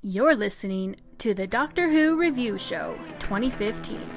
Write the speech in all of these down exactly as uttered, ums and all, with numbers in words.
You're listening to the Doctor Who Review Show twenty fifteen.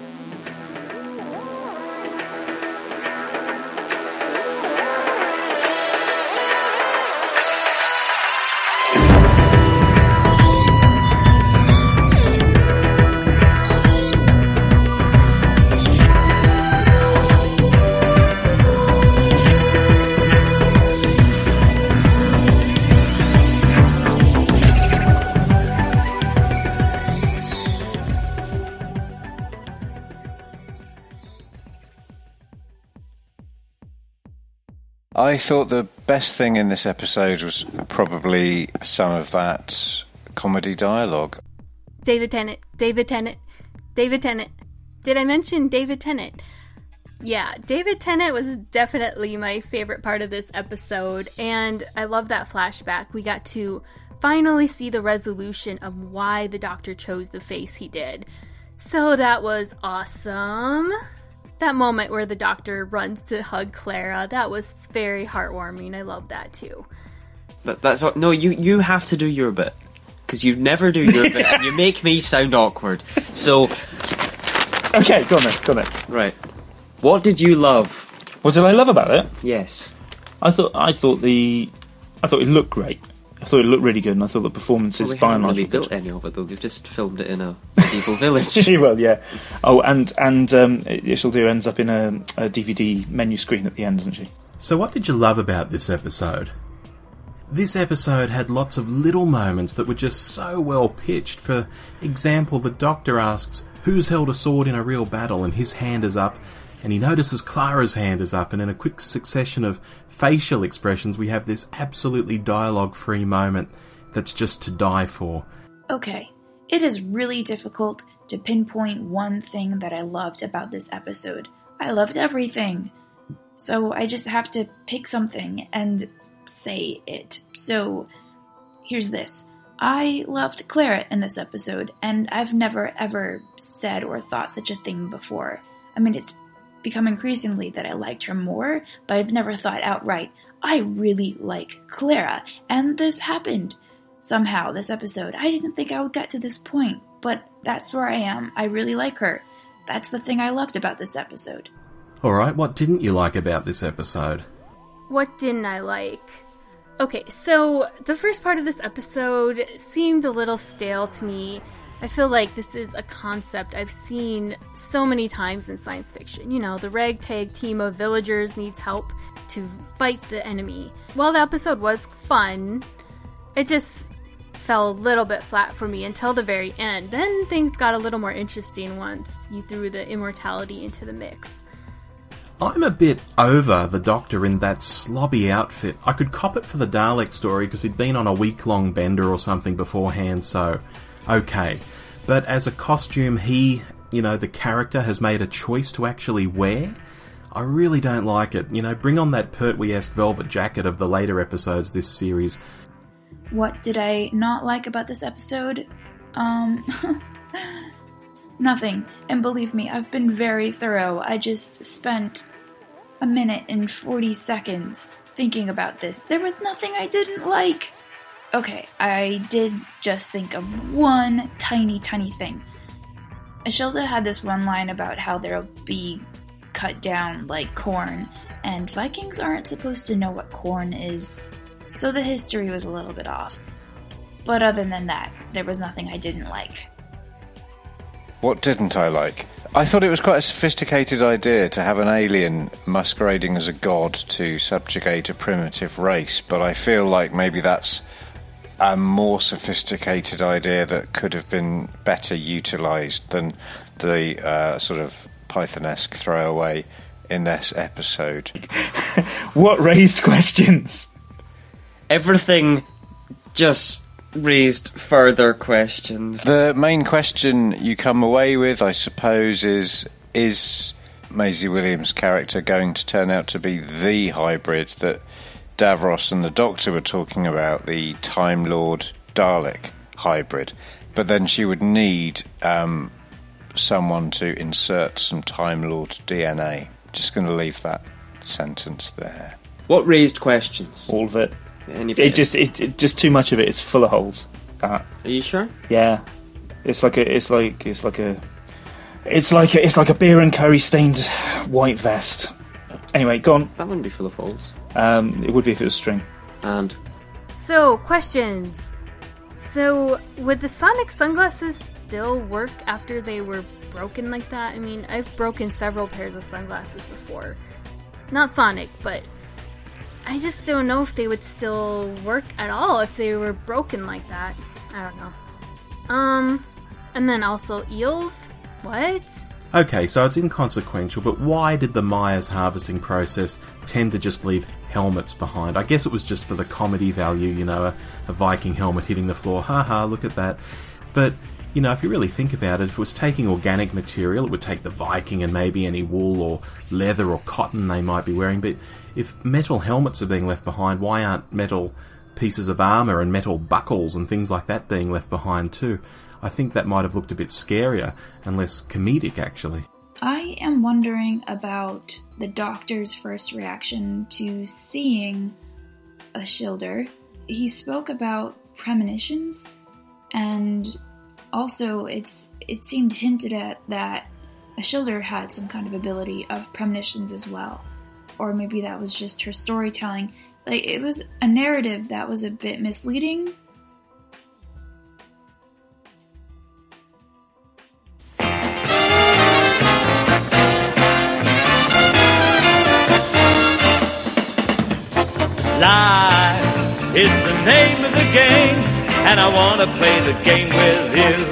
I thought the best thing in this episode was probably some of that comedy dialogue. David Tennant, David Tennant, David Tennant. Did I mention David Tennant? Yeah, David Tennant was definitely my favorite part of this episode, and I love that flashback. We got to finally see the resolution of why the Doctor chose the face he did. So that was awesome. That moment where the Doctor runs to hug Clara, that was very heartwarming. I love that too. That, that's what, no, you, you have to do your bit. Because you never do your bit, and you make me sound awkward. So... Okay, go on then, go on then. Right. What did you love? What did I love about it? Yes. I thought I thought the... I thought it looked great. I thought it looked really good, and I thought the performances well, by and large really built any of it, though. They've just filmed it in a medieval village. Well, yeah. Oh, and and um, she'll do ends up in a, a D V D menu screen at the end, doesn't she? So what did you love about this episode? This episode had lots of little moments that were just so well pitched. For example, the Doctor asks, who's held a sword in a real battle, and his hand is up, and he notices Clara's hand is up, and in a quick succession of facial expressions, we have this absolutely dialogue-free moment that's just to die for. Okay, it is really difficult to pinpoint one thing that I loved about this episode. I loved everything. So I just have to pick something and say it. So here's this. I loved Clara in this episode, and I've never ever said or thought such a thing before. I mean, it's become increasingly that I liked her more, but I've never thought outright, I really like Clara, and this happened. Somehow, this episode, I didn't think I would get to this point, but that's where I am. I really like her. That's the thing I loved about this episode. Alright, what didn't you like about this episode? What didn't I like? Okay, so the first part of this episode seemed a little stale to me. I feel like this is a concept I've seen so many times in science fiction. You know, the ragtag team of villagers needs help to fight the enemy. While the episode was fun, it just fell a little bit flat for me until the very end. Then things got a little more interesting once you threw the immortality into the mix. I'm a bit over the Doctor in that slobby outfit. I could cop it for the Dalek story because he'd been on a week-long bender or something beforehand, so... okay, but as a costume he, you know, the character has made a choice to actually wear, I really don't like it. You know, bring on that Pertwee-esque velvet jacket of the later episodes this series. What did I not like about this episode? Um, nothing. And believe me, I've been very thorough. I just spent a minute and forty seconds thinking about this. There was nothing I didn't like. Okay, I did just think of one tiny, tiny thing. Ashilda had this one line about how there'll be cut down like corn, and Vikings aren't supposed to know what corn is, so the history was a little bit off. But other than that, there was nothing I didn't like. What didn't I like? I thought it was quite a sophisticated idea to have an alien masquerading as a god to subjugate a primitive race, but I feel like maybe that's a more sophisticated idea that could have been better utilised than the uh, sort of Python-esque throwaway in this episode. What raised questions? Everything just raised further questions. The main question you come away with, I suppose, is is Maisie Williams' character going to turn out to be the hybrid that Davros and the Doctor were talking about, the Time Lord Dalek hybrid? But then she would need um, someone to insert some Time Lord D N A. Just going to leave that sentence there. What raised questions? All of it. Anybody? It just, it, it just too much of it is full of holes. that. Are you sure? Yeah, it's like a, it's like, it's like a, it's like a, it's like a beer and curry stained white vest. Anyway, go on. That wouldn't be full of holes. Um, it would be if it was string. And So, questions. So, would the Sonic sunglasses still work after they were broken like that? I mean, I've broken several pairs of sunglasses before. Not Sonic, but I just don't know if they would still work at all if they were broken like that. I don't know. Um, and then also eels? What? Okay, so it's inconsequential, but why did the Myers harvesting process tend to just leave helmets behind? I guess it was just for the comedy value, you know, a, a Viking helmet hitting the floor, haha, look at that. But, you know, if you really think about it, if it was taking organic material, it would take the Viking and maybe any wool or leather or cotton they might be wearing, but if metal helmets are being left behind, why aren't metal pieces of armour and metal buckles and things like that being left behind too? I think that might have looked a bit scarier and less comedic, actually. I am wondering about the Doctor's first reaction to seeing Ashildr. He spoke about premonitions, and also it's it seemed hinted at that Ashildr had some kind of ability of premonitions as well. Or maybe that was just her storytelling. Like, it was a narrative that was a bit misleading. Life is the name of the game, and I want to play the game with you.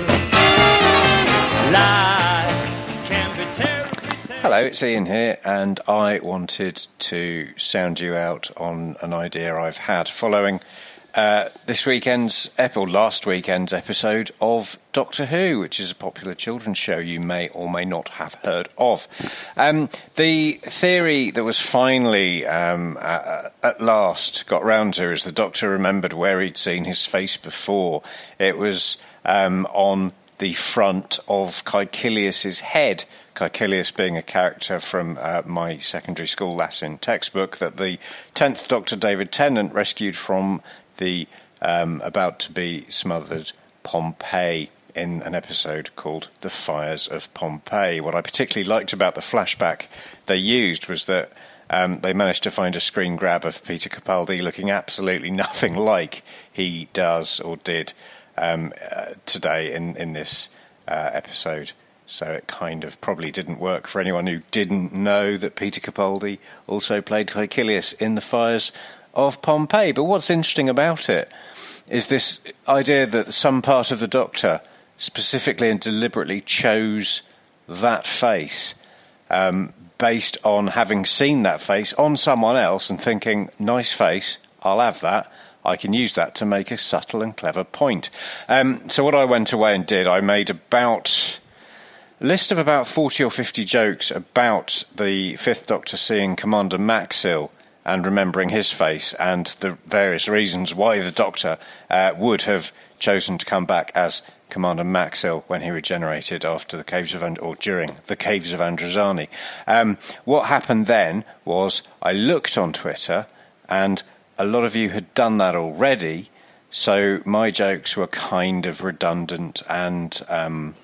Life can be terribly, terribly... Hello, it's Ian here, and I wanted to sound you out on an idea I've had following uh, this weekend's, or last weekend's episode of Doctor Who, which is a popular children's show you may or may not have heard of. Um, the theory that was finally, um, uh, at last, got round to is the Doctor remembered where he'd seen his face before. It was um, on the front of Caecilius's head, Caecilius being a character from uh, my secondary school Latin textbook that the tenth Doctor David Tennant rescued from the um, about-to-be-smothered Pompeii in an episode called The Fires of Pompeii. What I particularly liked about the flashback they used was that um, they managed to find a screen grab of Peter Capaldi looking absolutely nothing like he does or did um, uh, today in, in this uh, episode. So it kind of probably didn't work for anyone who didn't know that Peter Capaldi also played Caecilius in The Fires of Pompeii. But what's interesting about it is this idea that some part of the Doctor specifically and deliberately chose that face um, based on having seen that face on someone else and thinking, nice face, I'll have that. I can use that to make a subtle and clever point. Um, so what I went away and did, I made about... list of about forty or fifty jokes about the Fifth Doctor seeing Commander Maxil and remembering his face and the various reasons why the Doctor uh, would have chosen to come back as Commander Maxil when he regenerated after the Caves of And- or during the Caves of Androzani. Um, what happened then was I looked on Twitter and a lot of you had done that already, so my jokes were kind of redundant and... Um,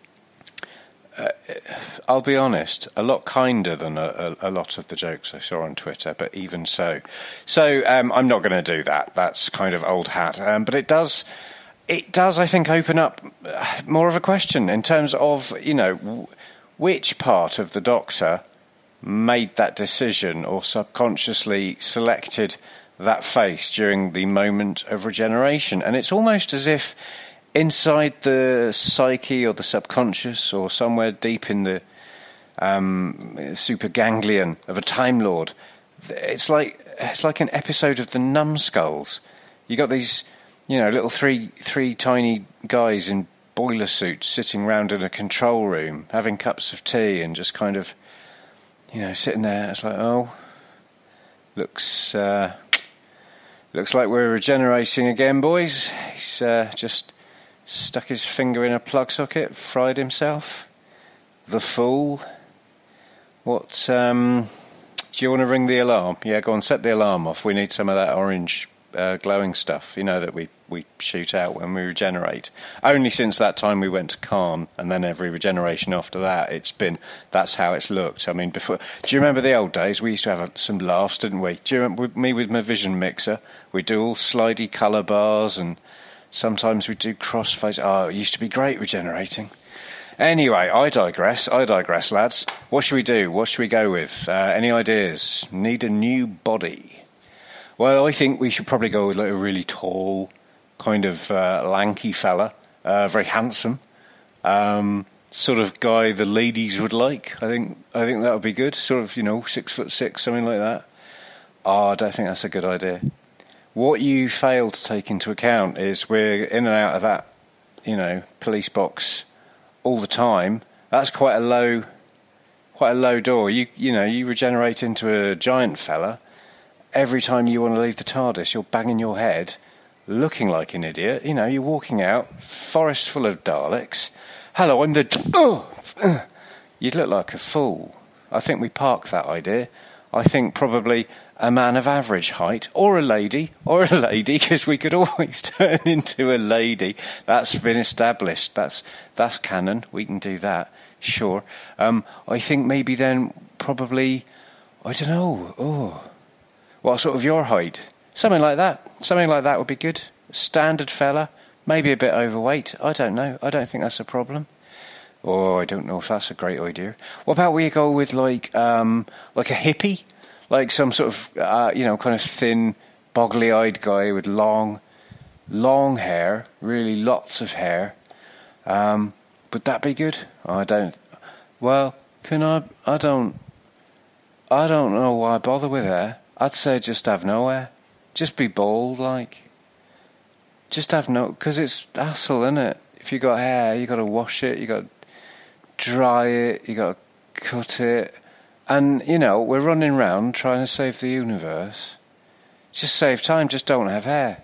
Uh, I'll be honest, a lot kinder than a, a, a lot of the jokes I saw on Twitter, but even so. So um, I'm not going to do that. That's kind of old hat. Um, but it does, it does, I think, open up more of a question in terms of, you know, w- which part of the Doctor made that decision or subconsciously selected that face during the moment of regeneration. And it's almost as if inside the psyche or the subconscious or somewhere deep in the um, super ganglion of a Time Lord, it's like it's like an episode of the Numbskulls. You got these, you know, little three three tiny guys in boiler suits sitting round in a control room having cups of tea and just kind of, you know, sitting there. It's like, oh, looks uh, looks like we're regenerating again, boys. He's uh, just stuck his finger in a plug socket, fried himself. The fool. What, um... do you want to ring the alarm? Yeah, go on, set the alarm off. We need some of that orange uh, glowing stuff, you know, that we, we shoot out when we regenerate. Only since that time we went to Kharn, and then every regeneration after that, it's been, that's how it's looked. I mean, before, do you remember the old days? We used to have some laughs, didn't we? Do you remember with me with my vision mixer? We'd do all slidey colour bars, and sometimes we'd do crossfade. Oh, it used to be great regenerating. Anyway, I digress, I digress, lads. What should we do? What should we go with? Uh, any ideas? Need a new body. Well, I think we should probably go with like a really tall, kind of uh, lanky fella, uh, very handsome, um, sort of guy the ladies would like. I think I think that would be good. Sort of, you know, six foot six, something like that. Oh, I don't think that's a good idea. What you fail to take into account is we're in and out of that, you know, police box all the time. That's quite a low, quite a low door. You you know, you regenerate into a giant fella. Every time you want to leave the TARDIS, you're banging your head, looking like an idiot. You know, you're walking out, forest full of Daleks. Hello, I'm the... Oh! You'd look like a fool. I think we park that idea. I think probably a man of average height, or a lady, or a lady, because we could always turn into a lady. That's been established. That's that's canon. We can do that, sure. Um, I think maybe then probably, I don't know, oh, what sort of your height? Something like that. Something like that would be good. Standard fella, maybe a bit overweight. I don't know. I don't think that's a problem. Oh, I don't know if that's a great idea. What about we go with like um, like a hippie? Like some sort of, uh, you know, kind of thin, boggly-eyed guy with long, long hair, really lots of hair. Um, would that be good? I don't. Well, can I? I don't. I don't know why bother with hair. I'd say just have no hair. Just be bald, like. Just have no, because it's hassle, isn't it? If you got hair, you got to wash it, you got to dry it, you got to cut it. And, you know, we're running around trying to save the universe. Just save time, just don't have hair.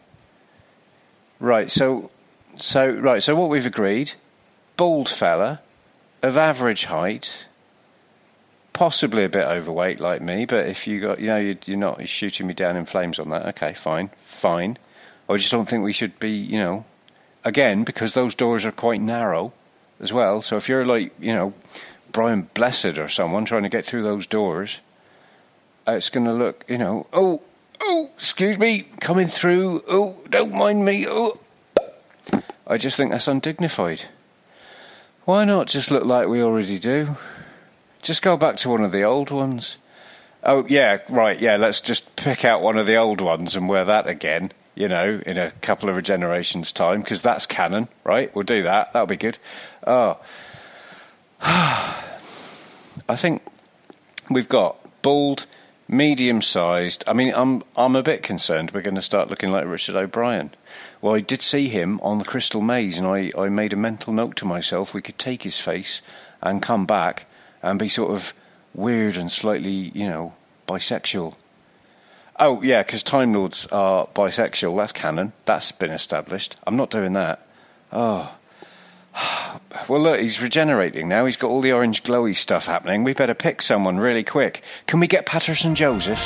Right, so, so, right, so what we've agreed, bald fella, of average height, possibly a bit overweight like me, but if you got, you know, you're, you're not you're shooting me down in flames on that, okay, fine, fine. I just don't think we should be, you know, again, because those doors are quite narrow as well, so if you're like, you know, Brian Blessed or someone trying to get through those doors, uh, it's going to look, you know, oh, oh, excuse me, coming through, oh, don't mind me, oh. I just think that's undignified. Why not just look like we already do? Just go back to one of the old ones. Oh, yeah, right, yeah, let's just pick out one of the old ones and wear that again, you know, in a couple of regenerations' time, because that's canon, right? We'll do that, that'll be good. Oh, I think we've got bald, medium-sized. I mean, I'm I'm a bit concerned we're going to start looking like Richard O'Brien. Well, I did see him on the Crystal Maze, and I, I made a mental note to myself we could take his face and come back and be sort of weird and slightly, you know, bisexual. Oh, yeah, because Time Lords are bisexual. That's canon. That's been established. I'm not doing that. Oh. Well, look, he's regenerating now. He's got all the orange glowy stuff happening. We better pick someone really quick. Can we get Patterson Joseph?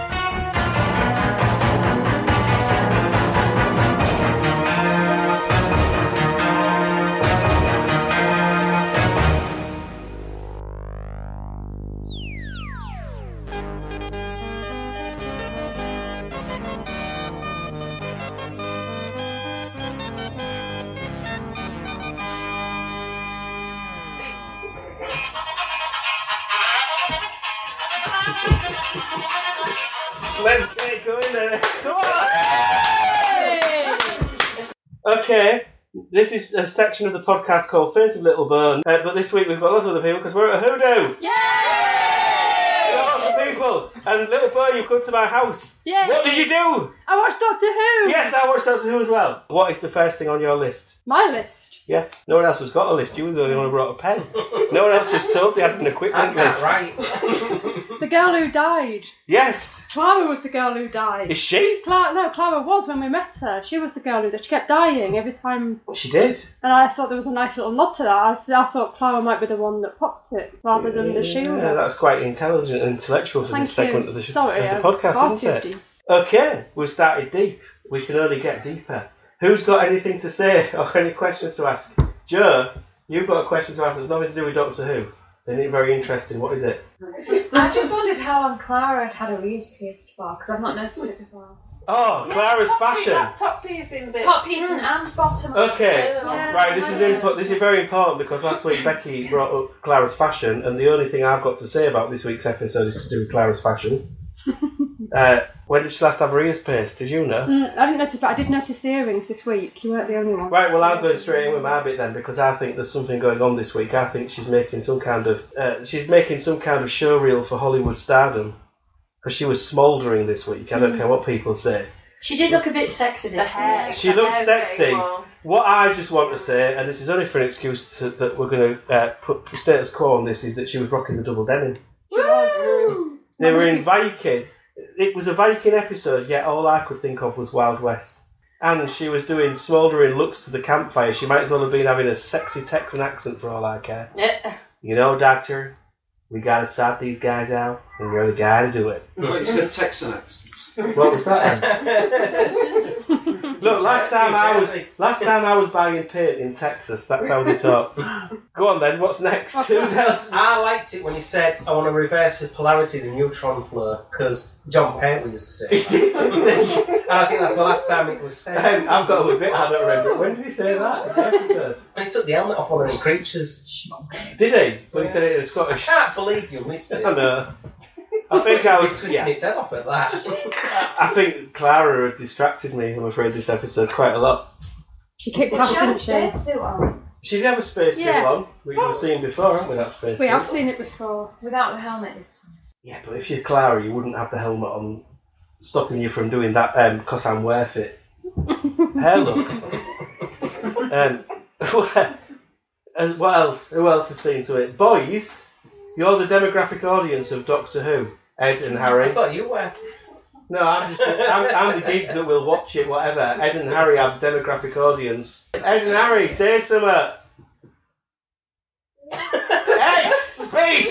Let's get going there. Come on! Okay, this is a section of the podcast called Face of Little Bone, uh, but this week we've got lots of other people because we're at a hoodoo. Yay! We've got lots of people. And Little Bone, you've come to my house. Yay! What did you do? I watched Doctor Who! Yes, I watched Doctor Who as well. What is the first thing on your list? My list. Yeah, no one else has got a list. You were the only one who brought a pen. No one else was told they had an equipment list. Right. The girl who died. Yes. Clara was the girl who died. Is she? Clara, no, Clara was when we met her. She was the girl who she kept dying every time. Well, she did. And I thought there was a nice little nod to that. I, I thought Clara might be the one that popped it rather than the shield. Yeah, that's quite intelligent and intellectual for Thank this segment you. of the, sh- Sorry, of the podcast, far isn't too it? deep. Okay, we started deep. We can only get deeper. Who's got anything to say or any questions to ask? Joe, you've got a question to ask. There's nothing to do with Doctor Who. Isn't it very interesting? What is it? I just wondered how long Clara had had her ears pierced for, because I've not noticed it before. Oh, Clara's fashion. Top piercing bit. Top piercing and bottom. Okay, Yeah. right. This is impo- This is very important because last week Becky brought up Clara's fashion, and the only thing I've got to say about this week's episode is to do with Clara's fashion. uh, when did she last have her ears pierced? Did you know? Mm, I didn't notice, but I did notice the earrings this week. You weren't the only one. Right, well, I'm going straight in with my bit then because I think there's something going on this week. I think she's making some kind of uh, she's making some kind of show reel for Hollywood stardom because she was smouldering this week. I don't care what people say. She did look a bit sexy this week. She looks sexy. What I just want to say, and this is only for an excuse to, that we're going to uh, put status quo on this, is that she was rocking the double denim. Woo! They were in Viking. It was a Viking episode, yet all I could think of was Wild West. And she was doing smouldering looks to the campfire. She might as well have been having a sexy Texan accent for all I care. You know, Doctor, we got to sort these guys out, and you're the guy to do it. No, you said Texan accents. What was that then? Look, last time I was last time I was buying paint in Texas. That's how they talked. Go on then. What's next? Who's else? I liked it when he said, "I want to reverse the polarity of the neutron flow," because John Painter used to say that. And I think that's the last time it was said. Um, I've got a bit. I don't remember it. When did he say that? In the episode? When he took the helmet off one of the creatures. Did he? When he said it in Scottish. I can't believe you missed it. I know. I think I was twisting yeah. its head off at that. I think Clara had distracted me, I'm afraid, this episode quite a lot. She kicked Well, off, she had a didn't she? spacesuit on. She did have a space suit Yeah. on. We've seen before, haven't we, that space We suit? have seen it before. Without the helmet this time. Yeah, but if you're Clara, you wouldn't have the helmet on, stopping you from doing that, um, because I'm worth it. Hair look. um, what else? Who else has seen to it? Boys, you're the demographic audience of Doctor Who. Ed and Harry. I thought you were. No, I'm just I'm, I'm the geek that will watch it, whatever. Ed and Harry have the demographic audience. Ed and Harry, say something. Ed, speak!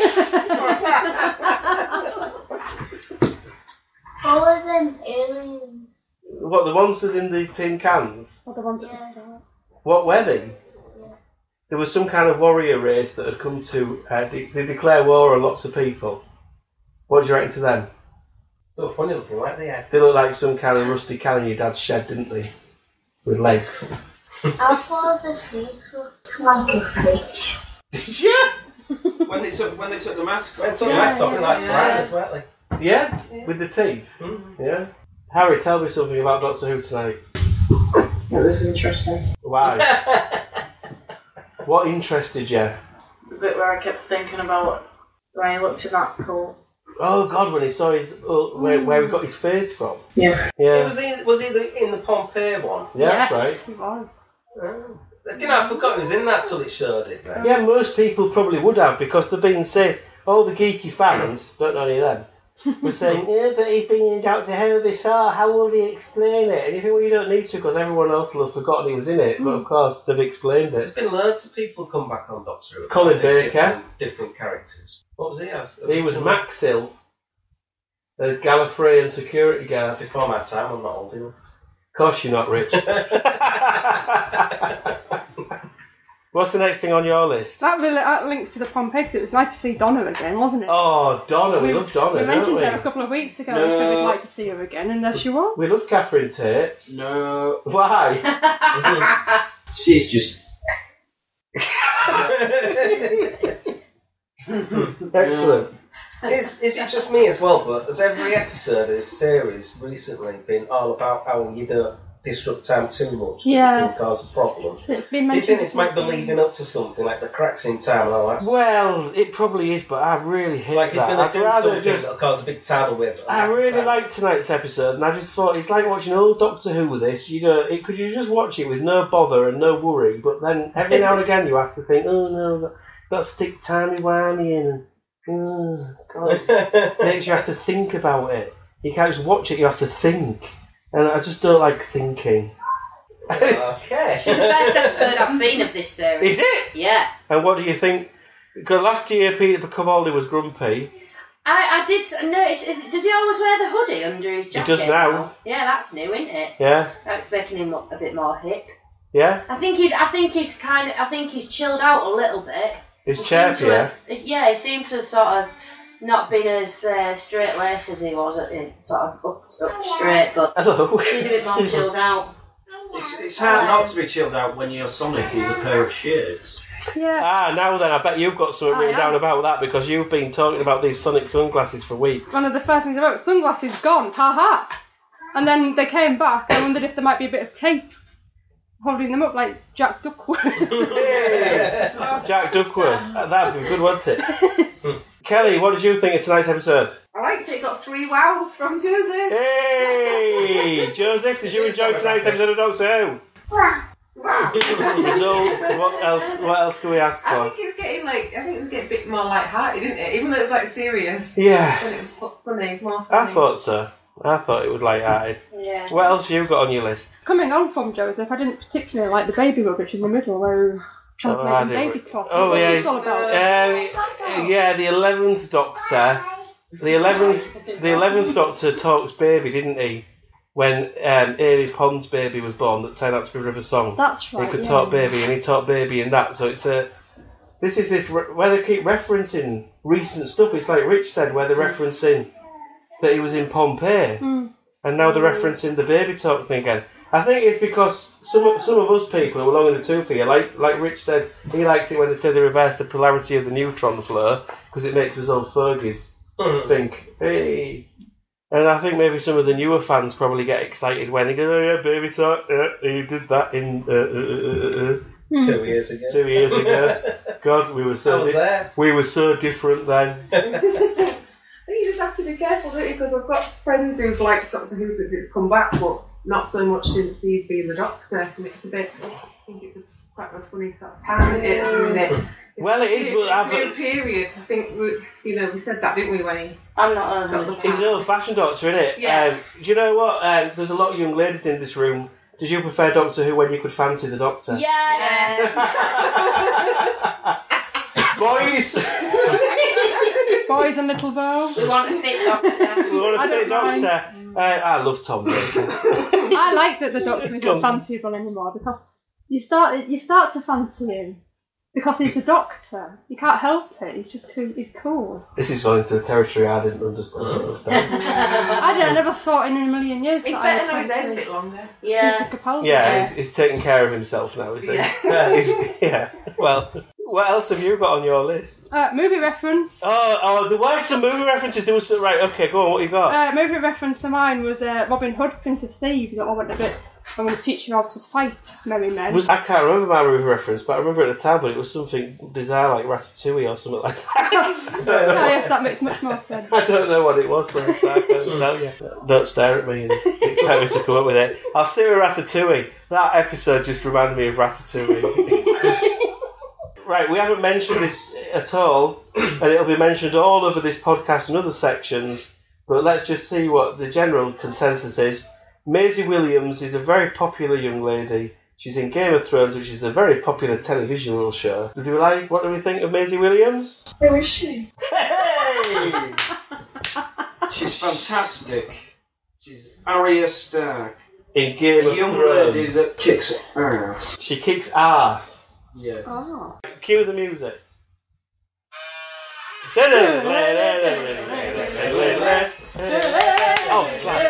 Other than aliens. What, the monsters in the tin cans? Or the ones Yeah. at the start. What were they? There was some kind of warrior race that had come to uh, de- they declare war on lots of people. What do you reckon to them? They were funny looking, weren't they? Yeah. They looked like some kind of rusty can in your dad's shed, didn't they? With legs. I thought the face looked like a fish. Did you? When they took when they took the mask They off. took the mask off like piranhas, weren't they? Yeah? With the teeth? Mm-hmm. Yeah? Harry, tell me something about Doctor Who tonight. It was interesting. Why? What interested you? The bit where I kept thinking about when he looked at that pool. Oh God, when he saw his uh, where, where he got his face from. Yeah. Yeah. Was he was he the, in the Pompeii one? Yeah, Yes, that's right. he was. Oh. You know, I forgot he was in that till it showed it. Then. Yeah, most people probably would have because they've been saying all the geeky fans, don't know any of them, were saying, yeah, but he's been in Doctor Who before. How will he explain it? And you think, well, you don't need to because everyone else will have forgotten he was in it. But of course, they've explained There's it. been loads of people come back on Doctor Who. Colin Different- Baker. Different characters. What was he as? He was Maxil, the Gallifreyan security guard. Before my time, I'm not old enough. Of course, you're not rich. What's the next thing on your list? That really that links to the Pompeii. 'Cause it was nice to see Donna again, wasn't it? Oh, Donna, we, love Donna, We don't mentioned we? her a couple of weeks ago. No. We said we'd like to see her again, and there she was. We love Catherine Tate. No. Why? She's just. Excellent. Is, is it just me as well, but has every episode of this series recently been all about how you don't disrupt time too much? 'Cause Yeah. It can cause problems. It's been Do you mentioned. think this might be leading up to something like the cracks in time and all that? Well, it probably is, but I really hate Like it's that. going I'd to do rather something just. that'll cause a big tidal wave. I really liked tonight's episode, and I just thought it's like watching old Doctor Who with this. You know, it, could you just watch it with no bother and no worry? But then every now and again you have to think, oh no, got to stick timey-wimey in, and oh God, it makes you have to think about it. You can't just watch it; you have to think, and I just don't like thinking. Okay. It's the best episode I've seen of this series. Is it? Yeah. And what do you think? Because last year Peter Capaldi was grumpy, I, I did notice. Is, does he always wear the hoodie under his jacket? He does now. Yeah, that's new, isn't it? Yeah. That's making him look a bit more hip. Yeah. I think he. I think he's kind of. I think he's chilled out a little bit. He's He chirpy, seemed to yeah. have- Yeah, he seemed to have sort of not been as uh, straight laced as he was at the sort of up, up straight, but Hello. he's a bit more chilled out. It's, it's hard not to be chilled out when your Sonic is a pair of shades. Yeah. Ah, now then, I bet you've got something I written am. down about that because you've been talking about these Sonic sunglasses for weeks. One of the first things about sunglasses gone, ha ha. And then they came back. I wondered if there might be a bit of tape holding them up like Jack Duckworth. Jack Duckworth. Uh, That'd be good, wouldn't it? Kelly, what did you think of tonight's episode? I liked it. Got three wows from Joseph. Hey, Joseph, did you enjoy tonight's episode of Doctor Who? Result, what else? What else do we ask for? I think it's getting like. I think it's getting a bit more light-hearted, isn't it? Even though it's like serious. Yeah. When it was fu- funny, more funny. I thought so. I thought it was light-hearted. Yeah. What else have you got on your list? Coming on from Joseph, I didn't particularly like the baby rubbish in the middle where he was translating Oh, I didn't- baby talk. Oh What yeah, was this all about? um, yeah. The eleventh Doctor, the eleventh, the eleventh Doctor talks baby, didn't he? When um, Amy Pond's baby was born, that turned out to be River Song. That's right, He could yeah. talk baby, and he taught baby in that. So it's a. This is this re- where they keep referencing recent stuff. It's like Rich said, where they're referencing that he was in Pompeii, Mm. and now they're referencing the baby talk thing again. I think it's because some of, some of us people who are long in the tooth here, like like Rich said, he likes it when they say they reverse the polarity of the neutron flow because it makes us old Fergies think, hey. And I think maybe some of the newer fans probably get excited when he goes, oh yeah, baby talk, uh, he did that in uh, uh, uh, uh, Two years ago. Two years ago. God, we were so I was there. we were so different then. I think you just have to be careful, don't you? Because I've got friends who've liked Doctor Who since it's come back, but not so much since he's been the Doctor. And it's a bit. I think it's quite a funny sort of time, isn't it? at the minute. Well, it is, It's but a I've- new period. I think we, you know we said that, didn't we? When he. I'm not. got the He's an old-fashioned Doctor, isn't it? Yeah. Um, do you know what? Um, there's a lot of young ladies in this room. Did you prefer Doctor Who when you could fancy the Doctor? Yes. Boys! Boys and little bow. We want a fit Doctor. We want I a fit don't mind. Doctor. Uh, I love Tom Baker. I like that the Doctor It's isn't gone. fanciable anymore because you start you start to fancy him because he's the Doctor. You can't help it. He's just cool. He's cool. This is going into territory I didn't understand. understand. I, don't, I never thought in a million years. He's that I better would now he's fancy dead a bit longer. Yeah. Peter Capaldi. Yeah, he's, he's taking care of himself now, is he? Yeah. He's- yeah. Well, what else have you got on your list? Uh, movie reference. Oh, oh, there were some movie references. There was some, right. Okay, go on. What you got? Uh, movie reference for mine was uh, Robin Hood, Prince of Steve. That I went a bit. I'm going to teach you how to fight, merry men. Was, I can't remember my movie reference, but I remember at the time, but it was something bizarre like Ratatouille or something like that. I don't know. Oh, yes, that makes much more sense. I don't know what it was, though, so I can't tell you. Don't stare at me and expect me to come up with it. I'll stick with Ratatouille. That episode just reminded me of Ratatouille. Right, we haven't mentioned this at all, and it'll be mentioned all over this podcast and other sections, but let's just see what the general consensus is. Maisie Williams is a very popular young lady. She's in Game of Thrones, which is a very popular television show. Do we like? What do we think of Maisie Williams? Who is she? Hey! She's fantastic. She's Arya Stark. In Game A of young Thrones. lady that kicks ass. She kicks ass. Yes. Oh. Cue the music. Oh,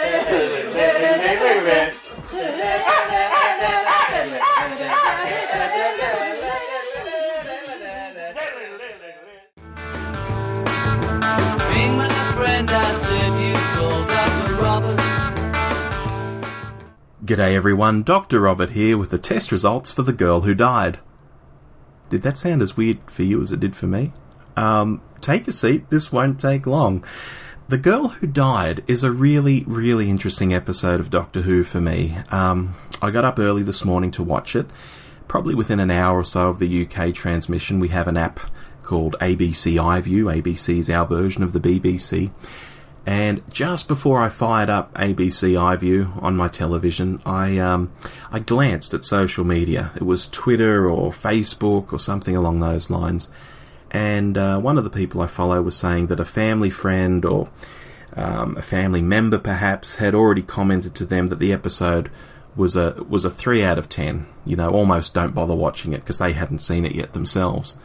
Ring my friend, I said you called Doctor Robert. G'day everyone, Doctor Robert here with the test results for The Girl Who Died. Did that sound as weird for you as it did for me? Um, take a seat, this won't take long. The Girl Who Died is a really, really interesting episode of Doctor Who for me. Um, I got up early this morning to watch it. Probably within an hour or so of the U K transmission, we have an app called A B C iView. A B C is our version of the B B C. And just before I fired up A B C iView on my television, I um, I glanced at social media. It was Twitter or Facebook or something along those lines. and uh, one of the people I follow was saying that a family friend or um, a family member perhaps had already commented to them that the episode was a was a three out of ten. You know, almost don't bother watching it because they hadn't seen it yet themselves.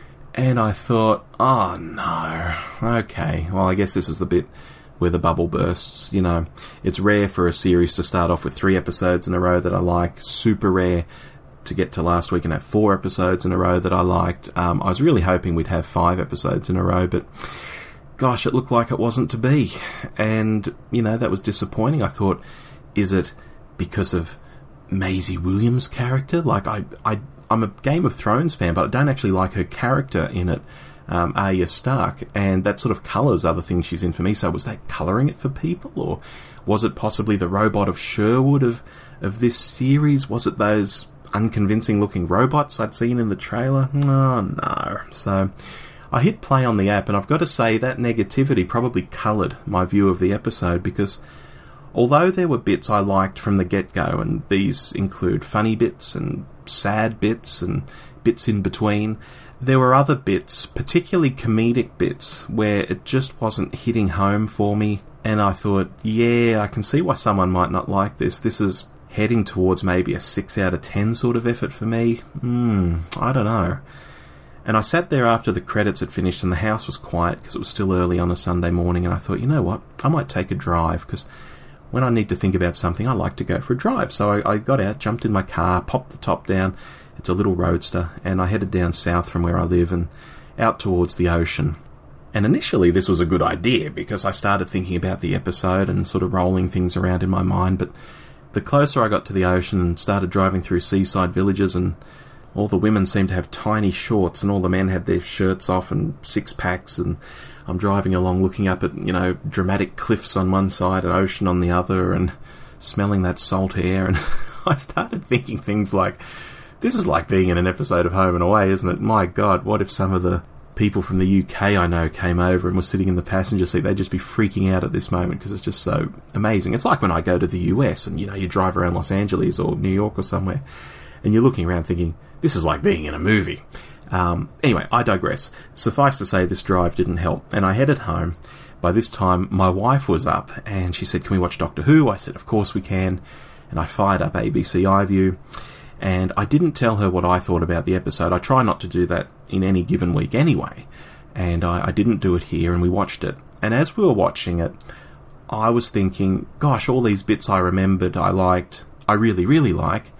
And I thought, oh no, okay, well I guess this is the bit where the bubble bursts. You know, it's rare for a series to start off with three episodes in a row that I like, super rare to get to last week and have four episodes in a row that I liked. Um, I was really hoping we'd have five episodes in a row, but gosh, it looked like it wasn't to be. And, you know, that was disappointing. I thought, is it because of Maisie Williams' character? Like, I, I, I'm a Game of Thrones fan, but I don't actually like her character in it, um, Arya Stark, and that sort of colours other things she's in for me. So was that colouring it for people, or was it possibly the robot of Sherwood of, of this series? Was it those unconvincing looking robots I'd seen in the trailer? Oh no. So I hit play on the app, and I've got to say that negativity probably coloured my view of the episode, because although there were bits I liked from the get-go, and these include funny bits and sad bits and bits in between, there were other bits, particularly comedic bits, where it just wasn't hitting home for me, and I thought, yeah, I can see why someone might not like this. This is heading towards maybe a six out of ten sort of effort for me. Hmm, I don't know. And I sat there after the credits had finished and the house was quiet because it was still early on a Sunday morning, and I thought, you know what, I might take a drive, because when I need to think about something, I like to go for a drive. So I, I got out, jumped in my car, popped the top down. It's a little roadster, and I headed down south from where I live and out towards the ocean. And initially this was a good idea, because I started thinking about the episode and sort of rolling things around in my mind, but the closer I got to the ocean and started driving through seaside villages, and all the women seemed to have tiny shorts and all the men had their shirts off and six-packs, and I'm driving along looking up at, you know, dramatic cliffs on one side and ocean on the other, and smelling that salt air, and I started thinking things like, this is like being in an episode of Home and Away, isn't it? My God, what if some of the people from the U K I know came over and were sitting in the passenger seat? They'd just be freaking out at this moment, because it's just so amazing. It's like when I go to the U S and, you know, you drive around Los Angeles or New York or somewhere, and you're looking around thinking, this is like being in a movie. Um, anyway, I digress. Suffice to say, this drive didn't help, and I headed home. By this time, my wife was up, and she said, can we watch Doctor Who? I said, of course we can. And I fired up A B C iView, and I didn't tell her what I thought about the episode. I try not to do that in any given week anyway, and I, I didn't do it here, and we watched it. And as we were watching it, I was thinking, gosh, all these bits I remembered I liked, I really, really like,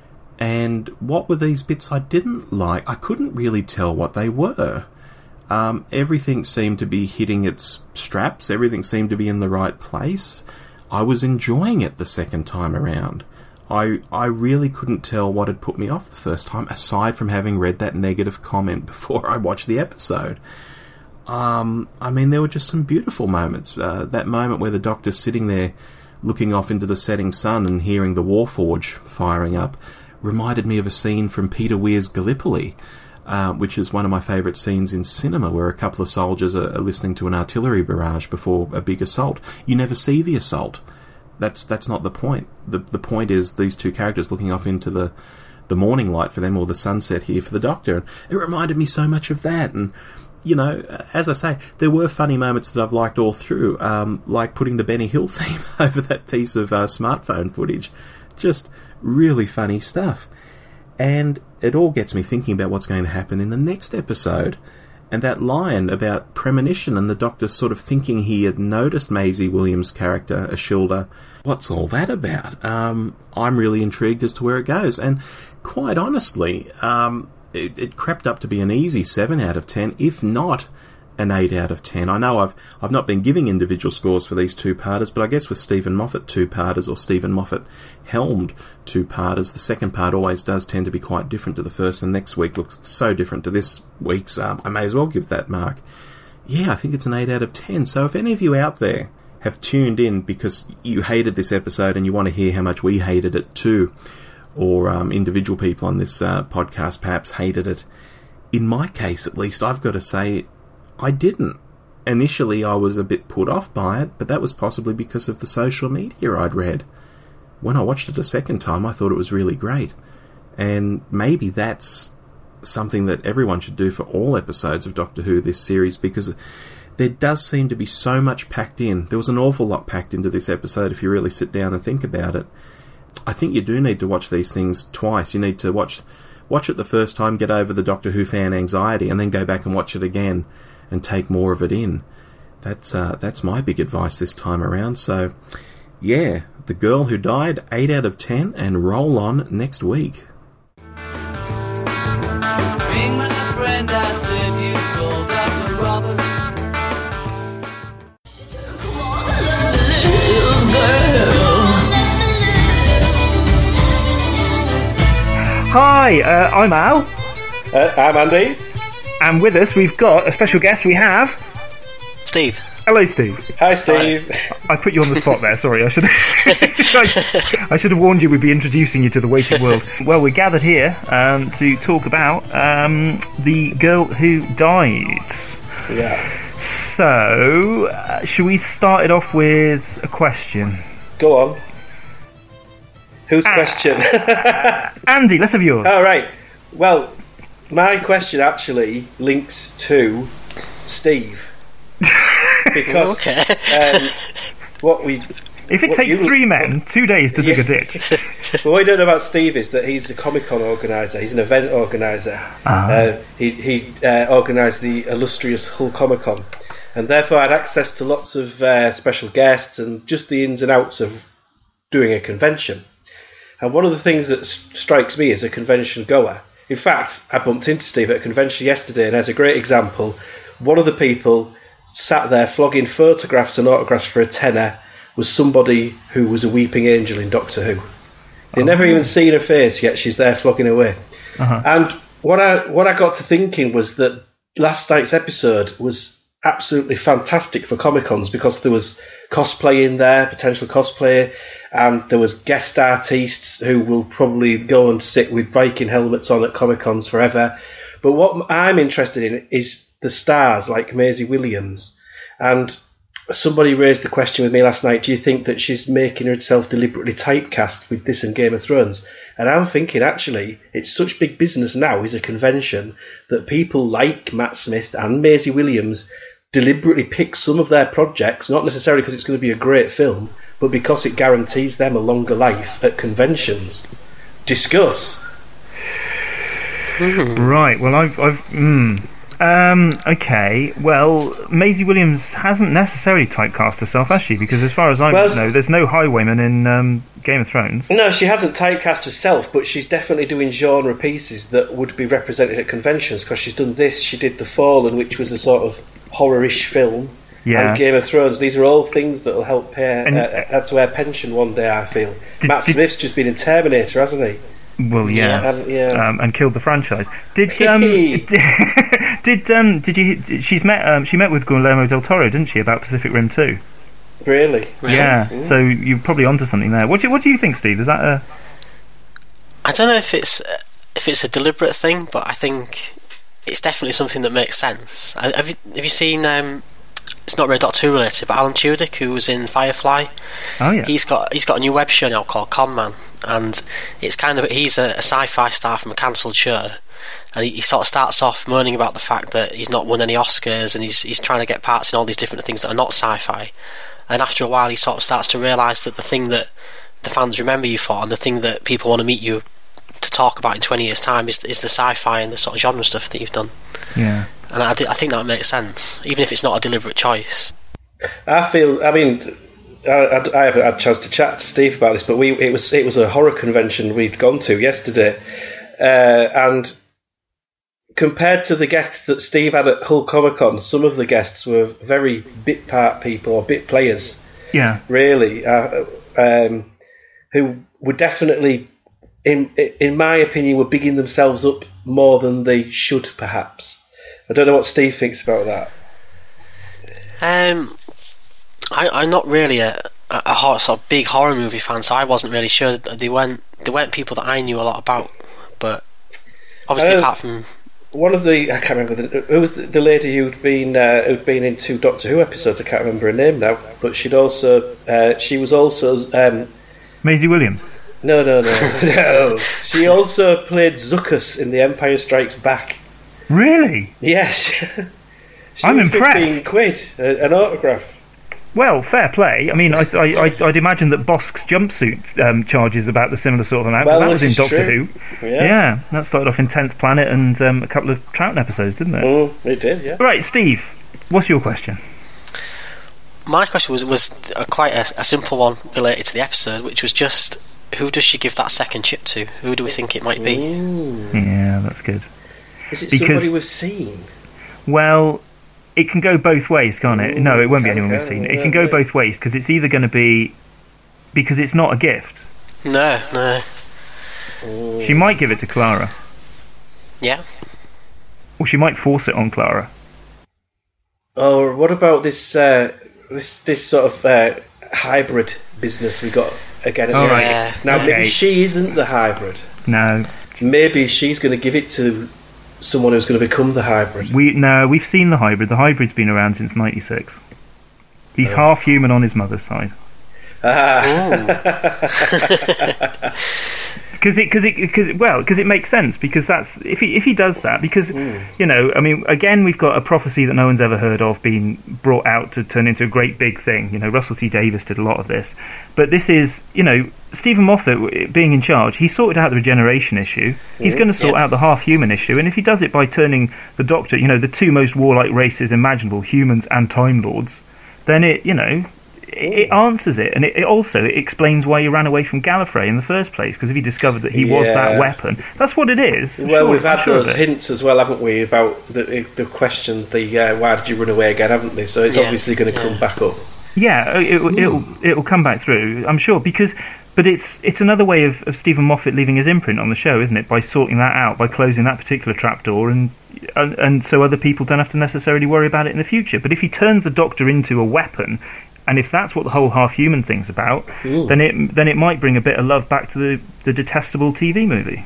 and what were these bits I didn't like? I couldn't really tell what they were. Um, everything seemed to be hitting its straps, everything seemed to be in the right place. I was enjoying it the second time around. I I really couldn't tell what had put me off the first time, aside from having read that negative comment before I watched the episode. Um, I mean, there were just some beautiful moments. Uh, that moment where the Doctor's sitting there looking off into the setting sun and hearing the Warforge firing up reminded me of a scene from Peter Weir's Gallipoli, uh, which is one of my favourite scenes in cinema, where a couple of soldiers are, are listening to an artillery barrage before a big assault. You never see the assault. That's that's not the point. The the point is these two characters looking off into the, the morning light for them, or the sunset here for the Doctor. And it reminded me so much of that. And, you know, as I say, there were funny moments that I've liked all through, um, like putting the Benny Hill theme over that piece of uh, smartphone footage. Just really funny stuff. And it all gets me thinking about what's going to happen in the next episode. And that line about premonition and the Doctor sort of thinking he had noticed Maisie Williams' character, Ashildr. What's all that about? Um, I'm really intrigued as to where it goes. And quite honestly, um, it, it crept up to be an easy seven out of ten, if not an eight out of ten. I know I've I've not been giving individual scores for these two-parters, but I guess with Stephen Moffat two-parters, or Stephen Moffat helmed two-parters, the second part always does tend to be quite different to the first, and next week looks so different to this week's. Um, I may as well give that mark. Yeah, I think it's an eight out of ten. So if any of you out there have tuned in because you hated this episode and you want to hear how much we hated it too, or um, individual people on this uh, podcast perhaps hated it, in my case at least, I've got to say I didn't. Initially I was a bit put off by it, but that was possibly because of the social media I'd read. When I watched it a second time, I thought it was really great. And maybe that's something that everyone should do for all episodes of Doctor Who this series, because there does seem to be so much packed in. There was an awful lot packed into this episode if you really sit down and think about it. I think you do need to watch these things twice. You need to watch watch it the first time, get over the Doctor Who fan anxiety, and then go back and watch it again and take more of it in. That's uh, that's my big advice this time around. So, yeah, The Girl Who Died, eight out of ten, and roll on next week. Ring my friend, I said you called Doctor Robert. Hi, uh, I'm Al. Uh, I'm Andy. And with us we've got a special guest. We have... Steve. Hello, Steve. Hi, Steve. I, I put you on the spot there, sorry. I should I, I should have warned you we'd be introducing you to the waiting world. Well, we're gathered here um, to talk about um, The Girl Who Died. Yeah. So, uh, should we start it off with a question? Go on. Whose ah. question? Andy, let's have yours. All right. Well, my question actually links to Steve. Because okay. um, what we... If it takes you, three men two days to dig yeah. a ditch. Well, what we don't know about Steve is that he's a Comic-Con organiser. He's an event organiser. Uh-huh. Uh, he he uh, organised the illustrious Hull Comic-Con. And therefore had access to lots of uh, special guests and just the ins and outs of doing a convention. And one of the things that s- strikes me as a convention goer, in fact, I bumped into Steve at a convention yesterday, and as a great example, one of the people sat there flogging photographs and autographs for a tenner was somebody who was a weeping angel in Doctor Who. They'd oh. never even seen her face, yet she's there flogging away. Uh-huh. And what I what I got to thinking was that last night's episode was absolutely fantastic for Comic-Cons, because there was cosplay in there, potential cosplay, and there was guest artists who will probably go and sit with Viking helmets on at Comic-Cons forever. But what I'm interested in is the stars like Maisie Williams. And somebody raised the question with me last night, do you think that she's making herself deliberately typecast with this and Game of Thrones? And I'm thinking, actually, it's such big business now as a convention that people like Matt Smith and Maisie Williams deliberately pick some of their projects, not necessarily because it's going to be a great film, but because it guarantees them a longer life at conventions. Discuss. Right, well, I've... I've mm. Um, okay, well, Maisie Williams hasn't necessarily typecast herself, has she? Because as far as I well, know, there's no highwayman in um, Game of Thrones. No, she hasn't typecast herself, but she's definitely doing genre pieces that would be represented at conventions, because she's done this, she did The Fallen, which was a sort of horror-ish film, yeah. and Game of Thrones. These are all things that will help pay, uh, add to her pension one day, I feel. Did, Matt Smith's did, just been in Terminator, hasn't he? Well, yeah, yeah, and, yeah. Um, and killed the franchise. Did um, did, did um, did you? She's met. Um, she met with Guillermo del Toro, didn't she, about Pacific Rim two? Really? Yeah. Mm. So you're probably onto something there. What do you, What do you think, Steve? Is that a? I don't know if it's if it's a deliberate thing, but I think it's definitely something that makes sense. Have you Have you seen? Um, it's not really Doctor Who related, but Alan Tudyk, who was in Firefly. Oh yeah. He's got he's got a new web show now called Con Man. And it's kind of he's a, a sci-fi star from a cancelled show, and he, he sort of starts off moaning about the fact that he's not won any Oscars, and he's he's trying to get parts in all these different things that are not sci-fi. And after a while, he sort of starts to realise that the thing that the fans remember you for, and the thing that people want to meet you to talk about in twenty years' time, is is the sci-fi and the sort of genre stuff that you've done. Yeah. And I, I think that makes sense, even if it's not a deliberate choice. I feel. I mean. I, I haven't had a chance to chat to Steve about this, but we it was it was a horror convention we'd gone to yesterday, uh, and compared to the guests that Steve had at Hull Comic Con, some of the guests were very bit part people or bit players. Yeah, really, uh, um, who were definitely, in in my opinion, were bigging themselves up more than they should, perhaps. I don't know what Steve thinks about that. Um. I, I'm not really a, a, a hor- sort of big horror movie fan, so I wasn't really sure. They weren't they weren't people that I knew a lot about, but obviously uh, apart from one of the I can't remember the, who was the, the lady who'd been uh, who'd been in two Doctor Who episodes. I can't remember her name now, but she'd also uh, she was also um, Maisie Williams. No, no, no, no. She also played Zuckuss in The Empire Strikes Back. Really? Yes. She I'm was impressed. fifteen quid, a- an autograph. Well, fair play. I mean, I, I, I, I'd imagine that Bosk's jumpsuit um, charges about the similar sort of amount. 'cause Well, that was in this is Doctor true. Who. Yeah. that started off in tenth Planet and um, a couple of Troughton episodes, didn't it? Mm, it did, yeah. Right, Steve, what's your question? My question was was a, quite a, a simple one related to the episode, which was just who does she give that second chip to? Who do we think it might be? Mm. Yeah, that's good. Is it Because- somebody we've seen? Well, it can go both ways, can't it? Ooh, no, it won't be can anyone go, we've seen. It yeah, can go yeah. both ways because it's either going to be because it's not a gift. No, no. She might give it to Clara, Yeah. or she might force it on Clara. Or what about this uh, this this sort of uh, hybrid business we got again? At All the right. end? Now Okay. maybe she isn't the hybrid. No, Maybe she's going to give it to someone who's going to become the hybrid. we no, we've seen the hybrid. The hybrid's been around since ninety-six. He's Oh. half human on his mother's side. Ah. Because it, because it, because well, because it makes sense. Because that's if he if he does that. Because Mm. you know, I mean, again, we've got a prophecy that no one's ever heard of being brought out to turn into a great big thing. You know, Russell T Davies did a lot of this, but this is, you know, Stephen Moffat being in charge. He sorted out the regeneration issue. He's Mm. going to sort Yeah. out the half-human issue, and if he does it by turning the Doctor, you know, the two most warlike races imaginable, humans and Time Lords, then it, you know. It it answers it, and it, it also it explains why he ran away from Gallifrey in the first place. Because if he discovered that he was that Yeah. weapon, that's what it is. I'm Well, sure- we've I'm had sure of those it. hints as well, haven't we, about the the question, the uh, why did you run away again, haven't they? So it's Yeah, obviously going to yeah. come back up. Yeah, it, it'll, it'll it'll come back through. I'm sure because, but it's it's another way of, of Stephen Moffat leaving his imprint on the show, isn't it? By sorting that out, by closing that particular trapdoor, and, and and so other people don't have to necessarily worry about it in the future. But if he turns the Doctor into a weapon. And if that's what the whole half-human thing's about, Ooh. then it then it might bring a bit of love back to the, the detestable T V movie.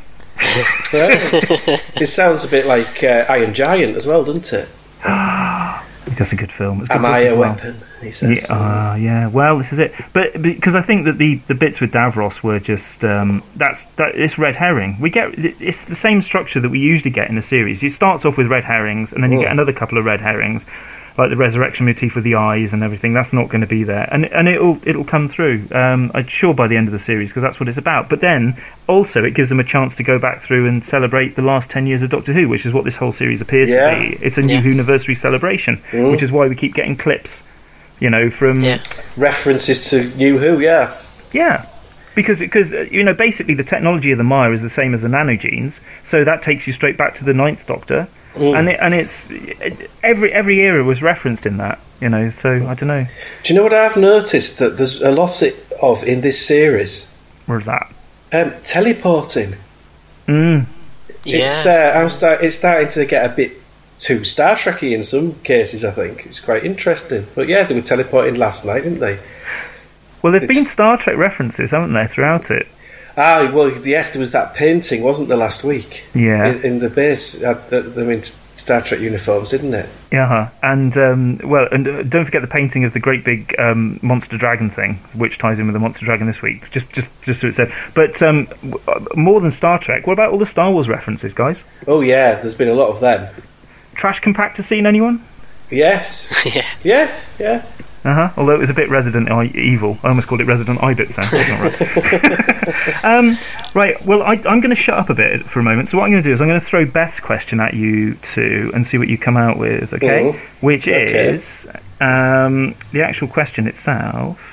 It sounds a bit like uh, Iron Giant as well, doesn't it? That's a good film. It's a good Am book I as a well. weapon? He says. Yeah, uh, yeah. Well, this is it. But because I think that the, the bits with Davros were just um, that's that it's red herring. We get it's the same structure that we usually get in a series. It starts off with red herrings, and then you Oh. get another couple of red herrings, like the resurrection motif with the eyes and everything. That's not going to be there, and and it'll it'll come through. Um, I'm sure by the end of the series because that's what it's about. But then also it gives them a chance to go back through and celebrate the last ten years of Doctor Who, which is what this whole series appears Yeah. to be. It's a new Yeah. anniversary celebration, Mm. which is why we keep getting clips. You know, from Yeah. References to New Who, yeah. yeah, because because uh, you know basically the technology of the Mire is the same as the nanogenes, so that takes you straight back to the Ninth Doctor, Mm. and it, and it's it, every every era was referenced in that. You know, so I don't know. Do you know what I've noticed? That there's a lot of in this series. Where's that? Um, teleporting. Mm. It's Yeah. uh, I'm start, it's starting to get a bit too Star Trekky in some cases. I think it's quite interesting. But yeah, they were teleporting last night, didn't they? Well, there've It's- been Star Trek references, haven't there, throughout it? Ah, well, yes, there was that painting, wasn't there, last week? Yeah. In, in the base, uh, the, the, in Star Trek uniforms, didn't it? Yeah, uh-huh. and um, well, and uh, don't forget the painting of the great big um, monster dragon thing, which ties in with the monster dragon this week. Just, just, just so it said. But um, w- uh, more than Star Trek, what about all the Star Wars references, guys? Oh yeah, there's been a lot of them. Trash compactor scene, anyone? Yes. Yeah. Yeah, yeah. Uh huh. Although it was a bit Resident I- Evil, I almost called it Resident Ibit sound. That's not right. um, right. Well, I, I'm going to shut up a bit for a moment. So what I'm going to do is I'm going to throw Beth's question at you two and see what you come out with. Okay. Mhm. Which Okay. is um, the actual question itself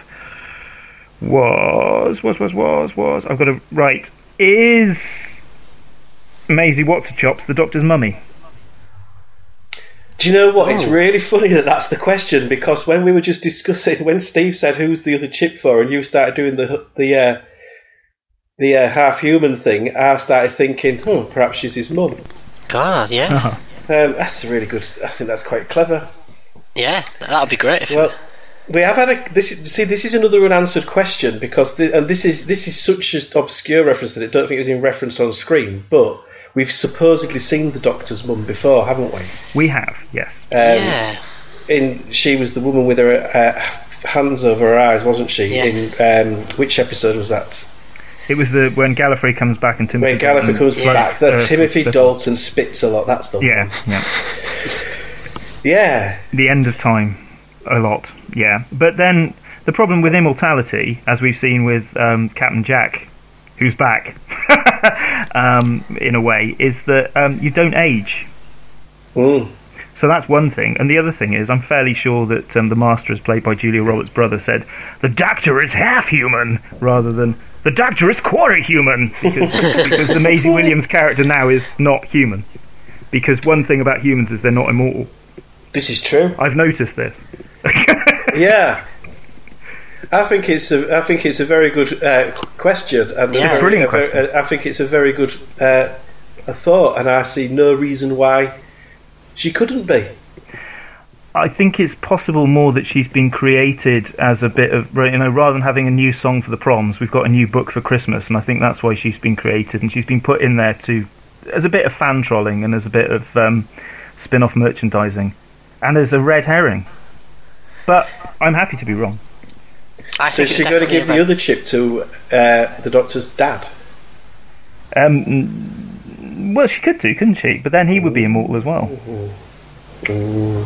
was was was was was I've got to right. Is Maisie What's-a-Chops the Doctor's mummy? Do you know what? It's Oh. really funny that that's the question, because when we were just discussing, when Steve said who's the other chip for, and you started doing the the uh, the uh, half human thing, I started thinking, hmm, perhaps she's his mum. God, yeah. Uh-huh. Um, that's a really good. I think that's quite clever. Yeah, that would be great. If Well, we have had a this. is- See, this is another unanswered question, because the, and this is this is such an obscure reference that I don't think it was in reference on screen, but we've supposedly seen the Doctor's mum before, haven't we? We have, yes. Um, yeah. In she was the woman with her uh, hands over her eyes, wasn't she? Yeah. In um, which episode was that? It was the when Gallifrey comes back and Timothy When Gallifrey comes Dalton back, blows that Timothy Earth. Dalton spits a lot. That's the Yeah, one. yeah. Yeah. The end of time, a lot, yeah. But then the problem with immortality, as we've seen with um, Captain Jack, who's back, um, in a way, is that um, you don't age. Mm. So that's one thing. And the other thing is, I'm fairly sure that um, the Master, as played by Julia Roberts' brother, said, the Doctor is half human, rather than, the Doctor is quarter human, because, because the Maisie Williams character now is not human. Because one thing about humans is they're not immortal. This is true. I've noticed this. Yeah. I think it's a. I think it's a very good uh, question, and Yeah. a very, Brilliant a very- question. I think it's a very good uh, a thought, and I see no reason why she couldn't be. I think it's possible more that she's been created as a bit of, you know, rather than having a new song for the proms, we've got a new book for Christmas, and I think that's why she's been created, and she's been put in there to, as a bit of fan trolling and as a bit of um, spin-off merchandising, and as a red herring. But I'm happy to be wrong. I So think is it's she going to definitely give a the red- other chip to uh, the Doctor's dad? Um, mm, well, she could do, couldn't she? But then he would be immortal as well. Mm.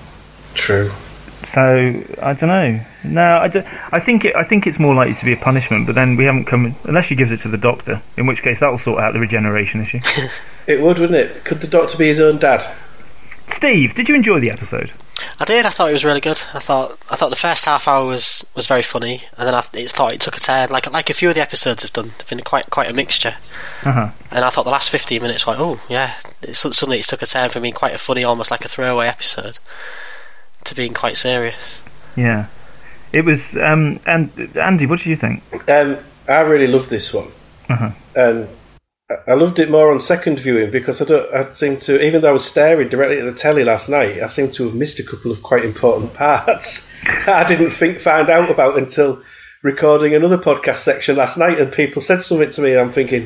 True. So I don't know. No, I, don't, I think it, I think it's more likely to be a punishment. But then we haven't come unless she gives it to the Doctor, in which case that will sort out the regeneration issue. It would, wouldn't it? Could the Doctor be his own dad? Steve, did you enjoy the episode? I did. I thought it was really good. I thought I thought the first half hour was, was very funny, and then I th- thought it took a turn. Like like a few of the episodes have done. They've been quite quite a mixture. Uh-huh. And I thought the last fifteen minutes were like, oh yeah, it, suddenly it took a turn from being quite a funny, almost like a throwaway episode, to being quite serious. Yeah, it was. Um, and Andy, what did you think? Um, I really loved this one. Uh-huh. Um, I loved it more on second viewing because I don't. I seem to, even though I was staring directly at the telly last night, I seem to have missed a couple of quite important parts I didn't think find out about until recording another podcast section last night, and people said something to me, and I'm thinking,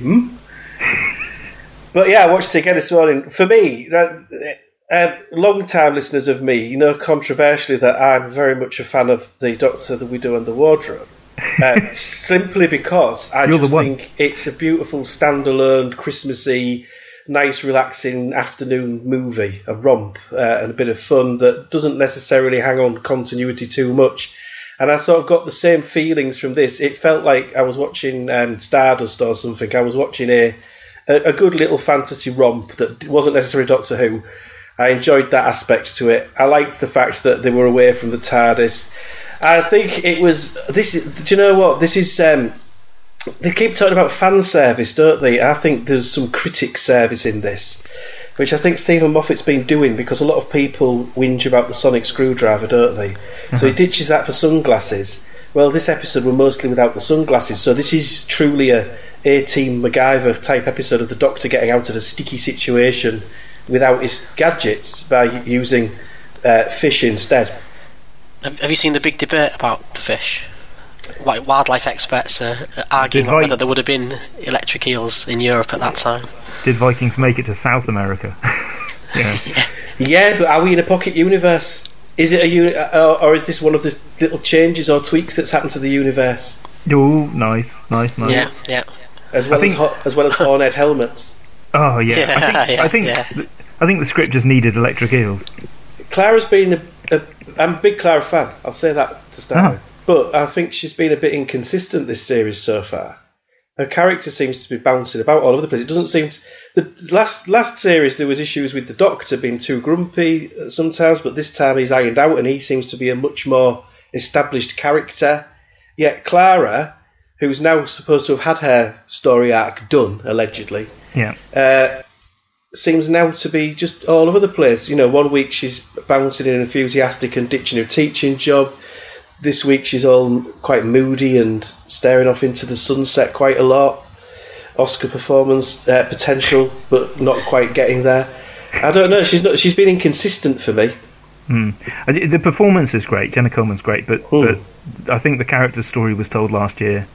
hmm. But yeah, I watched it again this morning. For me, uh, uh, long-time listeners of me, you know, controversially that I'm very much a fan of the Doctor, the Widow, and the Wardrobe. Uh, simply because I You're just the one. think it's a beautiful standalone Christmassy, nice relaxing afternoon movie, a romp uh, and a bit of fun that doesn't necessarily hang on continuity too much. And I sort of got the same feelings from this. It felt like I was watching um, Stardust or something. I was watching a, a a good little fantasy romp that wasn't necessarily Doctor Who. I enjoyed that aspect to it. I liked the fact that they were away from the TARDIS. I think it was this. Is, do you know what this is? Um, they keep talking about fan service, don't they? I think there's some critic service in this, which I think Stephen Moffat's been doing because a lot of people whinge about the sonic screwdriver, don't they? Mm-hmm. So he ditches that for sunglasses. Well, this episode were mostly without the sunglasses, so this is truly a A-Team MacGyver type episode of the Doctor getting out of a sticky situation without his gadgets by using uh, fish instead. Have you seen the big debate about the fish? Like wildlife experts are arguing Did about Vi- whether there would have been electric eels in Europe at that time. Did Vikings make it to South America? yeah. Yeah, but are we in a pocket universe? Is it a uni- or, or is this one of the little changes or tweaks that's happened to the universe? Oh, nice, nice, nice. Yeah, yeah. As well I think- as ho- as well as horned helmets. Oh yeah. Yeah, I think, yeah, I think, yeah. th- I think the script just needed electric eels. Clara's been a, a I'm a big Clara fan. I'll say that to start Ah. with. But I think she's been a bit inconsistent this series so far. Her character seems to be bouncing about all over the place. It doesn't seem to, the last last series there was issues with the Doctor being too grumpy sometimes, but this time he's ironed out and he seems to be a much more established character. Yet Clara, who's now supposed to have had her story arc done allegedly, Yeah. uh, seems now to be just all over the place. You know, one week she's bouncing and enthusiastic and ditching her teaching job. This week she's all quite moody and staring off into the sunset quite a lot. Oscar performance uh, potential, but not quite getting there. I don't know. She's not. She's been inconsistent for me. Mm. I d- The performance is great. Jenna Coleman's great, but, Mm. but I think the character's story was told last year,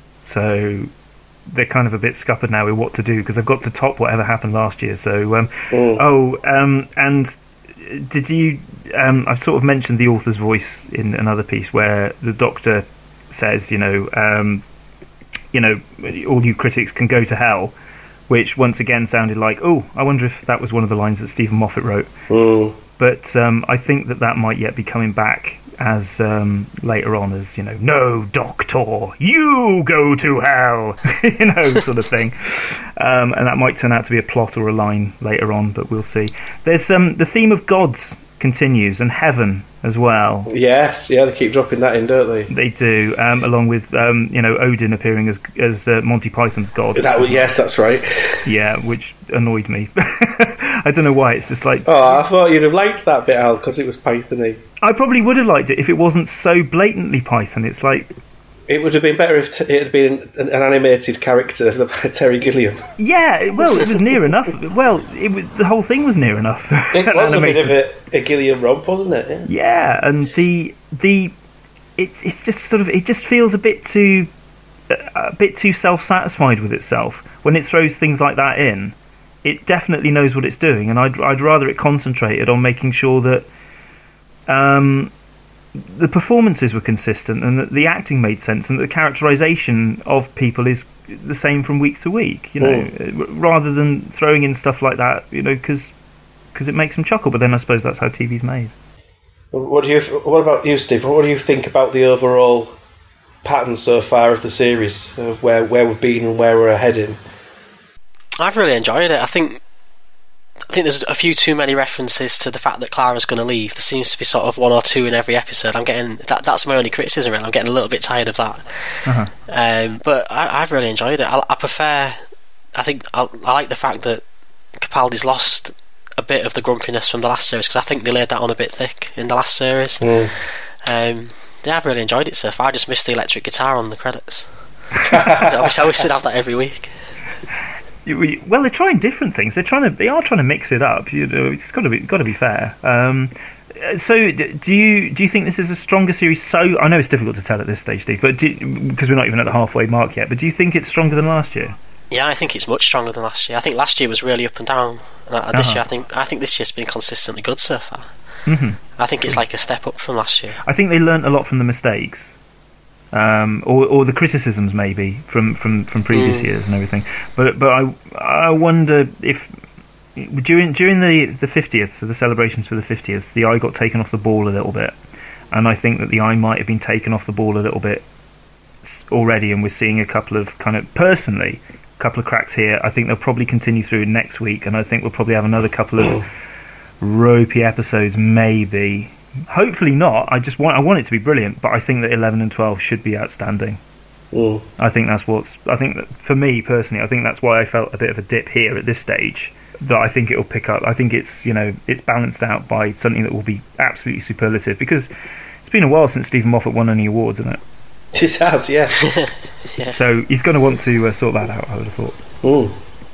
so they're kind of a bit scuppered now with what to do because they've got to top whatever happened last year. So, um, Mm. oh, um, and did you? Um, I've sort of mentioned the author's voice in another piece where the Doctor says, you know, um, you know, all you critics can go to hell, which once again sounded like, oh, I wonder if that was one of the lines that Stephen Moffat wrote. Mm. But um, I think that that might yet be coming back as um, later on as, you know, no, Doctor, you go to hell, you know, sort of thing. Um, and that might turn out to be a plot or a line later on, but we'll see. There's um, the theme of gods continues, and heaven as well. Yes, yeah, they keep dropping that in, don't they? They do, um, along with um, you know, Odin appearing as as uh, Monty Python's god. That was, yes, that's right. Yeah, which annoyed me. I don't know why. It's just like, oh, I thought you'd have liked that bit, Al, because it was Python-y. I probably would have liked it if it wasn't so blatantly Python. It's like, it would have been better if t- it had been an, an animated character, Terry Gilliam. Yeah, well, it was near enough. Well, it was, the whole thing was near enough. It was a bit of a, a Gilliam romp, wasn't it? Yeah. Yeah, and the the it, it's just sort of, it just feels a bit too a bit too self-satisfied with itself when it throws things like that in. It definitely knows what it's doing, and I'd I'd rather it concentrated on making sure that um, the performances were consistent and that the acting made sense and that the characterization of people is the same from week to week. You know, mm. rather than throwing in stuff like that. You know, because it makes them chuckle. But then I suppose that's how T V's made. What do you? What about you, Steve? What do you think about the overall pattern so far of the series, uh, where where we've been and where we're heading? I've really enjoyed it. I think I think there's a few too many references to the fact that Clara's going to leave. There seems to be sort of one or two in every episode. I'm getting that. That's my only criticism, really. I'm getting a little bit tired of that. Uh-huh. Um, but I, I've really enjoyed it. I, I prefer. I think I, I like the fact that Capaldi's lost a bit of the grumpiness from the last series, because I think they laid that on a bit thick in the last series. Mm. Um, yeah, I've really enjoyed it so far. I just missed the electric guitar on the credits. I wish I wish they'd have that every week. Well, they're trying different things. They're trying to. They are trying to mix it up. You know, it's got to be got to be fair. Um, so, do you do you think this is a stronger series? So, I know it's difficult to tell at this stage, Steve, but because we're not even at the halfway mark yet. But do you think it's stronger than last year? Yeah, I think it's much stronger than last year. I think last year was really up and down, and uh, this uh-huh. year I think I think this year's been consistently good so far. Mm-hmm. I think it's like a step up from last year. I think they learnt a lot from the mistakes. Um, or, or the criticisms maybe from, from, from previous mm. years and everything, but but I I wonder if during during the the fiftieth, for the celebrations for the fiftieth, the eye got taken off the ball a little bit, and I think that the eye might have been taken off the ball a little bit already, and we're seeing a couple of kind of personally a couple of cracks here. I think they'll probably continue through next week, and I think we'll probably have another couple of ropey episodes maybe. Hopefully not. I just want I want it to be brilliant, but I think that eleven and twelve should be outstanding. Mm. I think that's what's. I think that for me personally, I think that's why I felt a bit of a dip here at this stage. That I think it will pick up. I think it's you know it's balanced out by something that will be absolutely superlative, because it's been a while since Stephen Moffat won any awards, isn't it? It has, yeah. yeah. So he's going to want to uh, sort that out, I would have thought. Mm.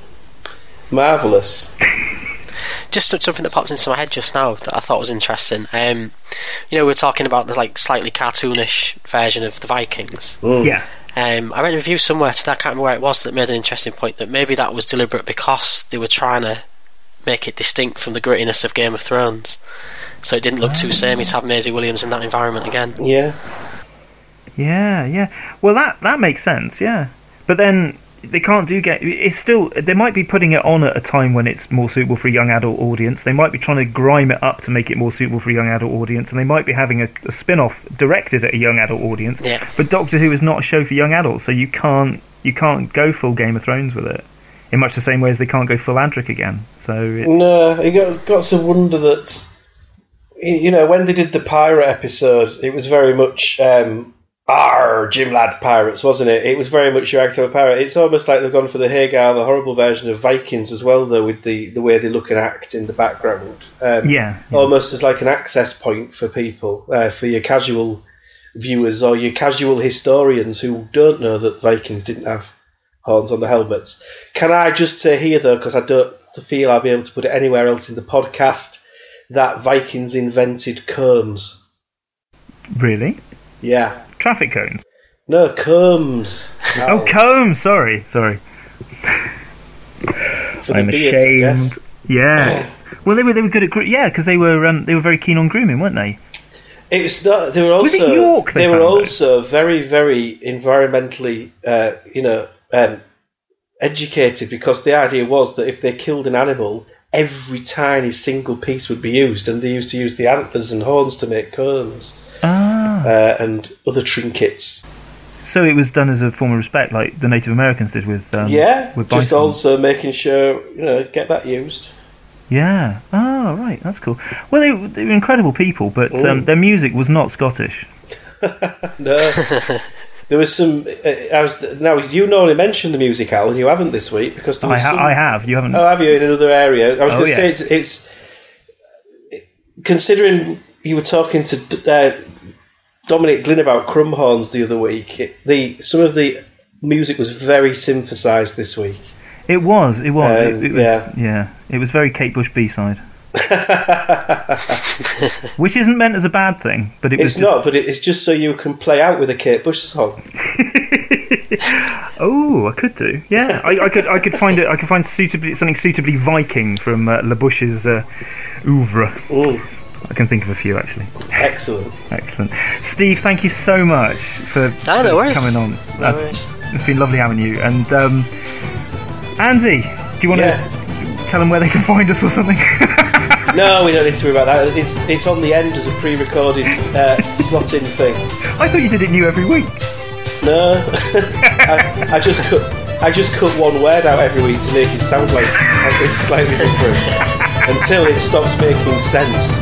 Marvellous. Just something that popped into my head just now that I thought was interesting. Um, you know, we we're talking about the like slightly cartoonish version of the Vikings. Mm. Yeah. Um, I read a review somewhere today, I can't remember where it was, that made an interesting point that maybe that was deliberate because they were trying to make it distinct from the grittiness of Game of Thrones, so it didn't look too samey to have Maisie Williams in that environment again. Yeah. Yeah, yeah. Well, that that makes sense. Yeah, but then they can't do get. It's still. They might be putting it on at a time when it's more suitable for a young adult audience. They might be trying to grime it up to make it more suitable for a young adult audience, and they might be having a, a spin-off directed at a young adult audience. Yeah. But Doctor Who is not a show for young adults, so you can't you can't go full Game of Thrones with it. In much the same way as they can't go full Adric again. So it's... no, you got got to wonder that. You know, when they did the pirate episode, it was very much. Um, Arr, Jim Ladd pirates, wasn't it? It was very much your act of a pirate. It's almost like they've gone for the Hagar, the horrible version of Vikings as well, though, with the, the way they look and act in the background. Um, yeah, yeah. Almost as like an access point for people, uh, for your casual viewers or your casual historians who don't know that Vikings didn't have horns on the helmets. Can I just say here, though, because I don't feel I'll be able to put it anywhere else in the podcast, that Vikings invented combs. Really? Yeah. Traffic cones? No, combs. No. Oh, combs! Sorry, sorry. I'm beards, ashamed. Yeah. Well, they were they were good at gro- yeah, because they were um, they were very keen on grooming, weren't they? It's not. They were also. Was it York they They were found also very, very environmentally, uh, you know, um, educated, because the idea was that if they killed an animal, every tiny single piece would be used, and they used to use the antlers and horns to make combs Ah. uh, and other trinkets. So it was done as a form of respect, like the Native Americans did with um, yeah, with just bison. also making sure, you know, get that used. Yeah. Oh, right. That's cool. Well, they, they were incredible people, but Ooh. um, their music was not Scottish. No. There was some. Uh, I was now. You normally mention the music, Al, and you haven't this week because there I, was ha- some, I have. You haven't. Oh, have you in another area? I was Oh, going to yes. say it's, it's considering you were talking to uh, Dominic Glynn about Crumhorns the other week. It, the some of the music was very synthesized this week. It was. It was. Um, it, it was yeah. yeah. It was very Kate Bush B-side. Which isn't meant as a bad thing, but it was It's just, not, but it's just so you can play out with a Kate Bush song. Oh, I could do. Yeah, I, I could. I could find it. I could find suitably something suitably Viking from uh, La Bouche's uh, oeuvre. Ooh. I can think of a few actually. Excellent. Excellent. Steve, thank you so much for, No, no for worries. coming on. No That's- worries. It's been lovely having you. And um, Andy, do you want Yeah. to tell them where they can find us or something? No, we don't need to worry about that. It's it's on the end as a pre-recorded uh, slot-in thing. I thought you did it new every week. No, I, I just cut I just cut one word out every week to make it sound like something slightly different until it stops making sense.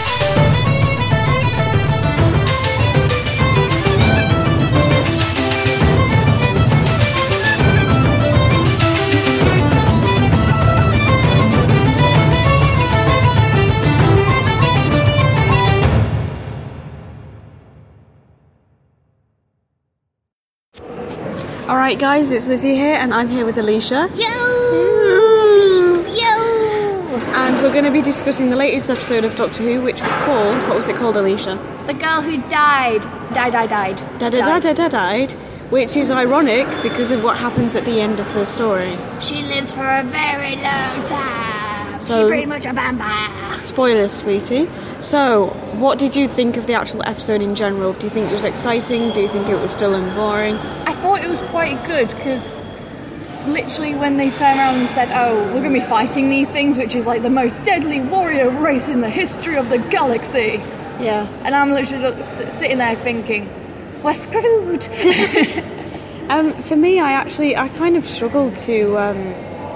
Alright guys, it's Lizzie here and I'm here with Alicia. Yo! Yo! And we're going to be discussing the latest episode of Doctor Who, which was called, what was it called, Alicia? The girl who died. Died, died, died. Da da da da da died, which is ironic because of what happens at the end of the story. She lives for a very long time. So- She's pretty much a vampire. Spoilers, sweetie. So, what did you think of the actual episode in general? Do you think it was exciting? Do you think it was dull and boring? I thought it was quite good because literally when they turned around and said, oh, we're going to be fighting these things, which is like the most deadly warrior race in the history of the galaxy. Yeah. And I'm literally look- st- sitting there thinking, we're screwed. Um, for me, I actually, I kind of struggled to, um,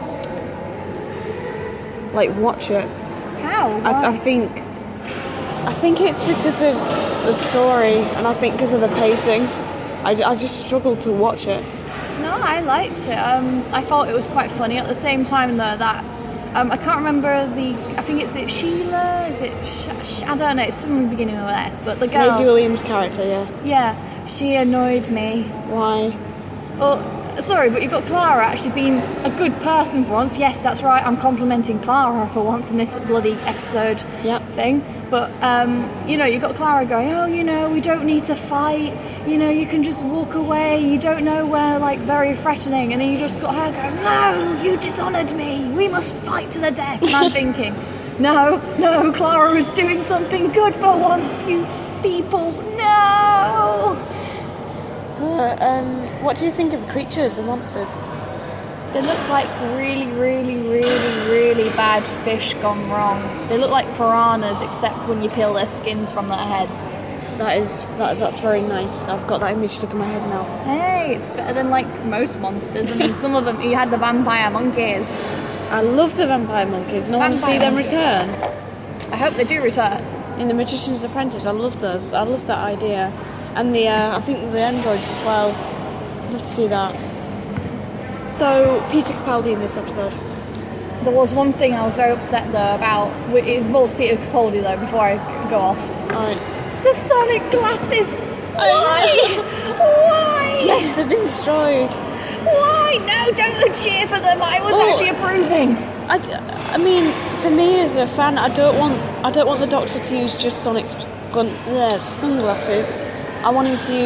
like, watch it. How? I, I think, I think it's because of the story, and I think because of the pacing. I, I just struggled to watch it. No, I liked it. Um, I thought it was quite funny. At the same time, though, that um, I can't remember the. I think it's it Sheila. Is it? Sh- Sh- I don't know. It's from the beginning of S. But the girl. Maisie Williams' character, yeah. Yeah, she annoyed me. Why? Well, sorry, but you've got Clara actually being a good person for once. Yes, that's right. I'm complimenting Clara for once in this bloody episode yep. thing. But um, you know, you've got Clara going, oh, you know, we don't need to fight. You know, you can just walk away. You don't know we're like very threatening. And then you just got her going, no, you dishonoured me. We must fight to the death. And I'm thinking, no, no, Clara is doing something good for once. You people, no. Uh, um, what do you think of the creatures, the monsters? They look like really, really, really, really bad fish gone wrong. They look like piranhas, except when you peel their skins from their heads. That is, that, that's very nice. I've got that image stuck in my head now. Hey, it's better than like most monsters. I mean, some of them, you had the vampire monkeys. I love the vampire monkeys, and I want to see Vampire them monkeys. return. I hope they do return. In The Magician's Apprentice, I love those. I love that idea. And the, uh, I think the androids as well. I'd love to see that. So, Peter Capaldi in this episode. There was one thing I was very upset though about. It involves Peter Capaldi though. Before I go off. Alright. The Sonic glasses. Why? Why? Yes, they've been destroyed. Why? No, don't cheer for them. I was Oh. actually approving. I, d- I mean, for me as a fan, I don't want I don't want the Doctor to use just Sonic's gun, uh, sunglasses. I want him to use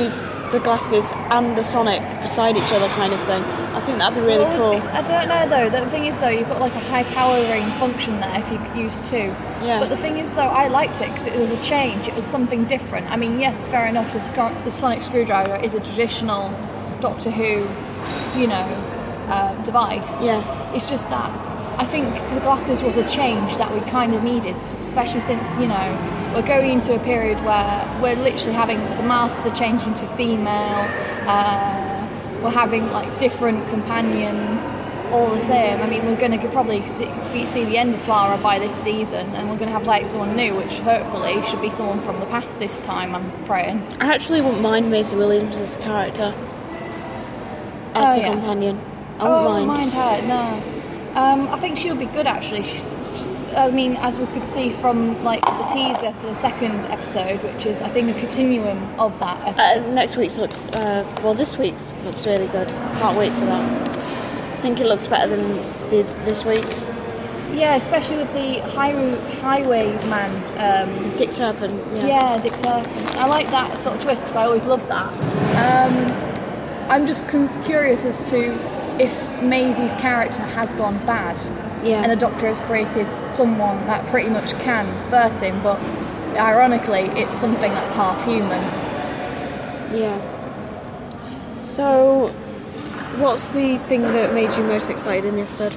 the glasses and the Sonic beside each other kind of thing. I think that'd be really Well, cool. I don't know though. The thing is though, you've got like a high powering function there if you use two. Yeah. But the thing is though, I liked it because it was a change. It was something different. I mean, yes, fair enough. The, sc- the sonic screwdriver is a traditional Doctor Who, you know, uh, device. Yeah. It's just that I think the glasses was a change that we kind of needed, especially since, you know, we're going into a period where we're literally having the Master change into female. Uh, we're having like different companions, all the same. I mean, we're going to probably see, see the end of Clara by this season, and we're going to have like someone new, which hopefully should be someone from the past this time. I'm praying. I actually wouldn't mind Maisie Williams' character as Oh, a yeah. companion. I oh, wouldn't mind. her. No. Um, I think she'll be good actually. She's, I mean, as we could see from like the teaser for the second episode, which is I think a continuum of that episode. Uh, next week's looks, uh, well, this week's looks really good. Can't wait for that. I think it looks better than the, this week's. Yeah, especially with the high, highwayman. Um, Dick Turpin. Yeah. yeah, Dick Turpin. I like that sort of twist because I always loved that. Um, I'm just con- curious as to if Maisie's character has gone bad. Yeah. And the Doctor has created someone that pretty much can verse him, but ironically, it's something that's half human. Yeah. So, what's the thing that made you most excited in the episode?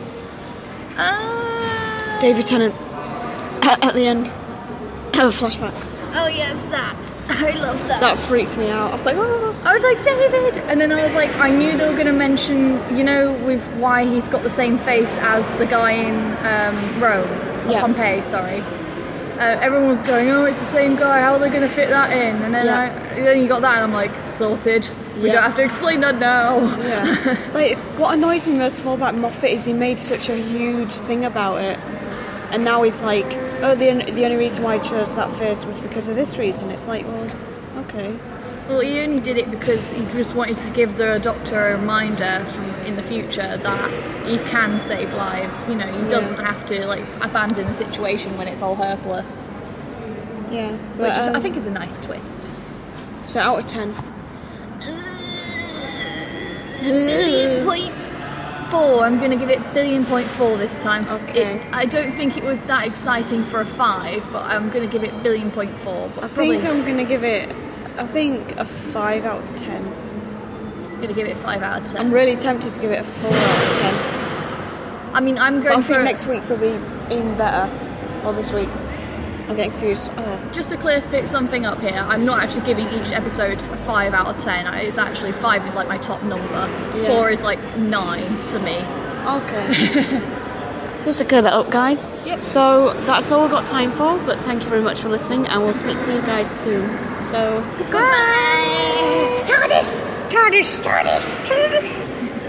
Uh... David Tennant. At, at the end. Oh, flashbacks. Oh yes, that. I love that. That freaked me out. I was like, oh. I was like, David! And then I was like, I knew they were going to mention, you know, with why he's got the same face as the guy in um, Rome. Yeah. Pompeii, sorry. Uh, everyone was going, oh, it's the same guy, how are they going to fit that in? And then, Yeah. I, then you got that, and I'm like, sorted. We Yeah. don't have to explain that now. Yeah. It's like, what annoys me most of all about Moffat is he made such a huge thing about it. And now he's like, oh, the, the only reason why I chose that face was because of this reason. It's like, well, okay. Well, he only did it because he just wanted to give the Doctor a reminder from in the future that he can save lives. You know, he doesn't have to like abandon a situation when it's all hopeless. Yeah, Which but, is, I um, think is a nice twist. So out of ten. Billion point four. I'm going to give it billion point four this time. 'Cause Okay. It, I don't think it was that exciting for a five, but I'm going to give it billion point four. But I probably, think I'm going to give it, I think, a five out of ten. I'm going to give it five out of ten. I'm really tempted to give it a four out of ten. I mean, I'm But going I think for next week's will be even better. Or this week's. I'm getting confused. Oh. just to clear fit something up here. I'm not actually giving each episode a five out of ten. It's actually five is like my top number. Yeah. Four is like nine for me. Okay. Just to clear that up, guys. Yep. So that's all we've got time for, but thank you very much for listening, and we'll speak to you guys soon. So, Goodbye! TARDIS! TARDIS! TARDIS! TARDIS!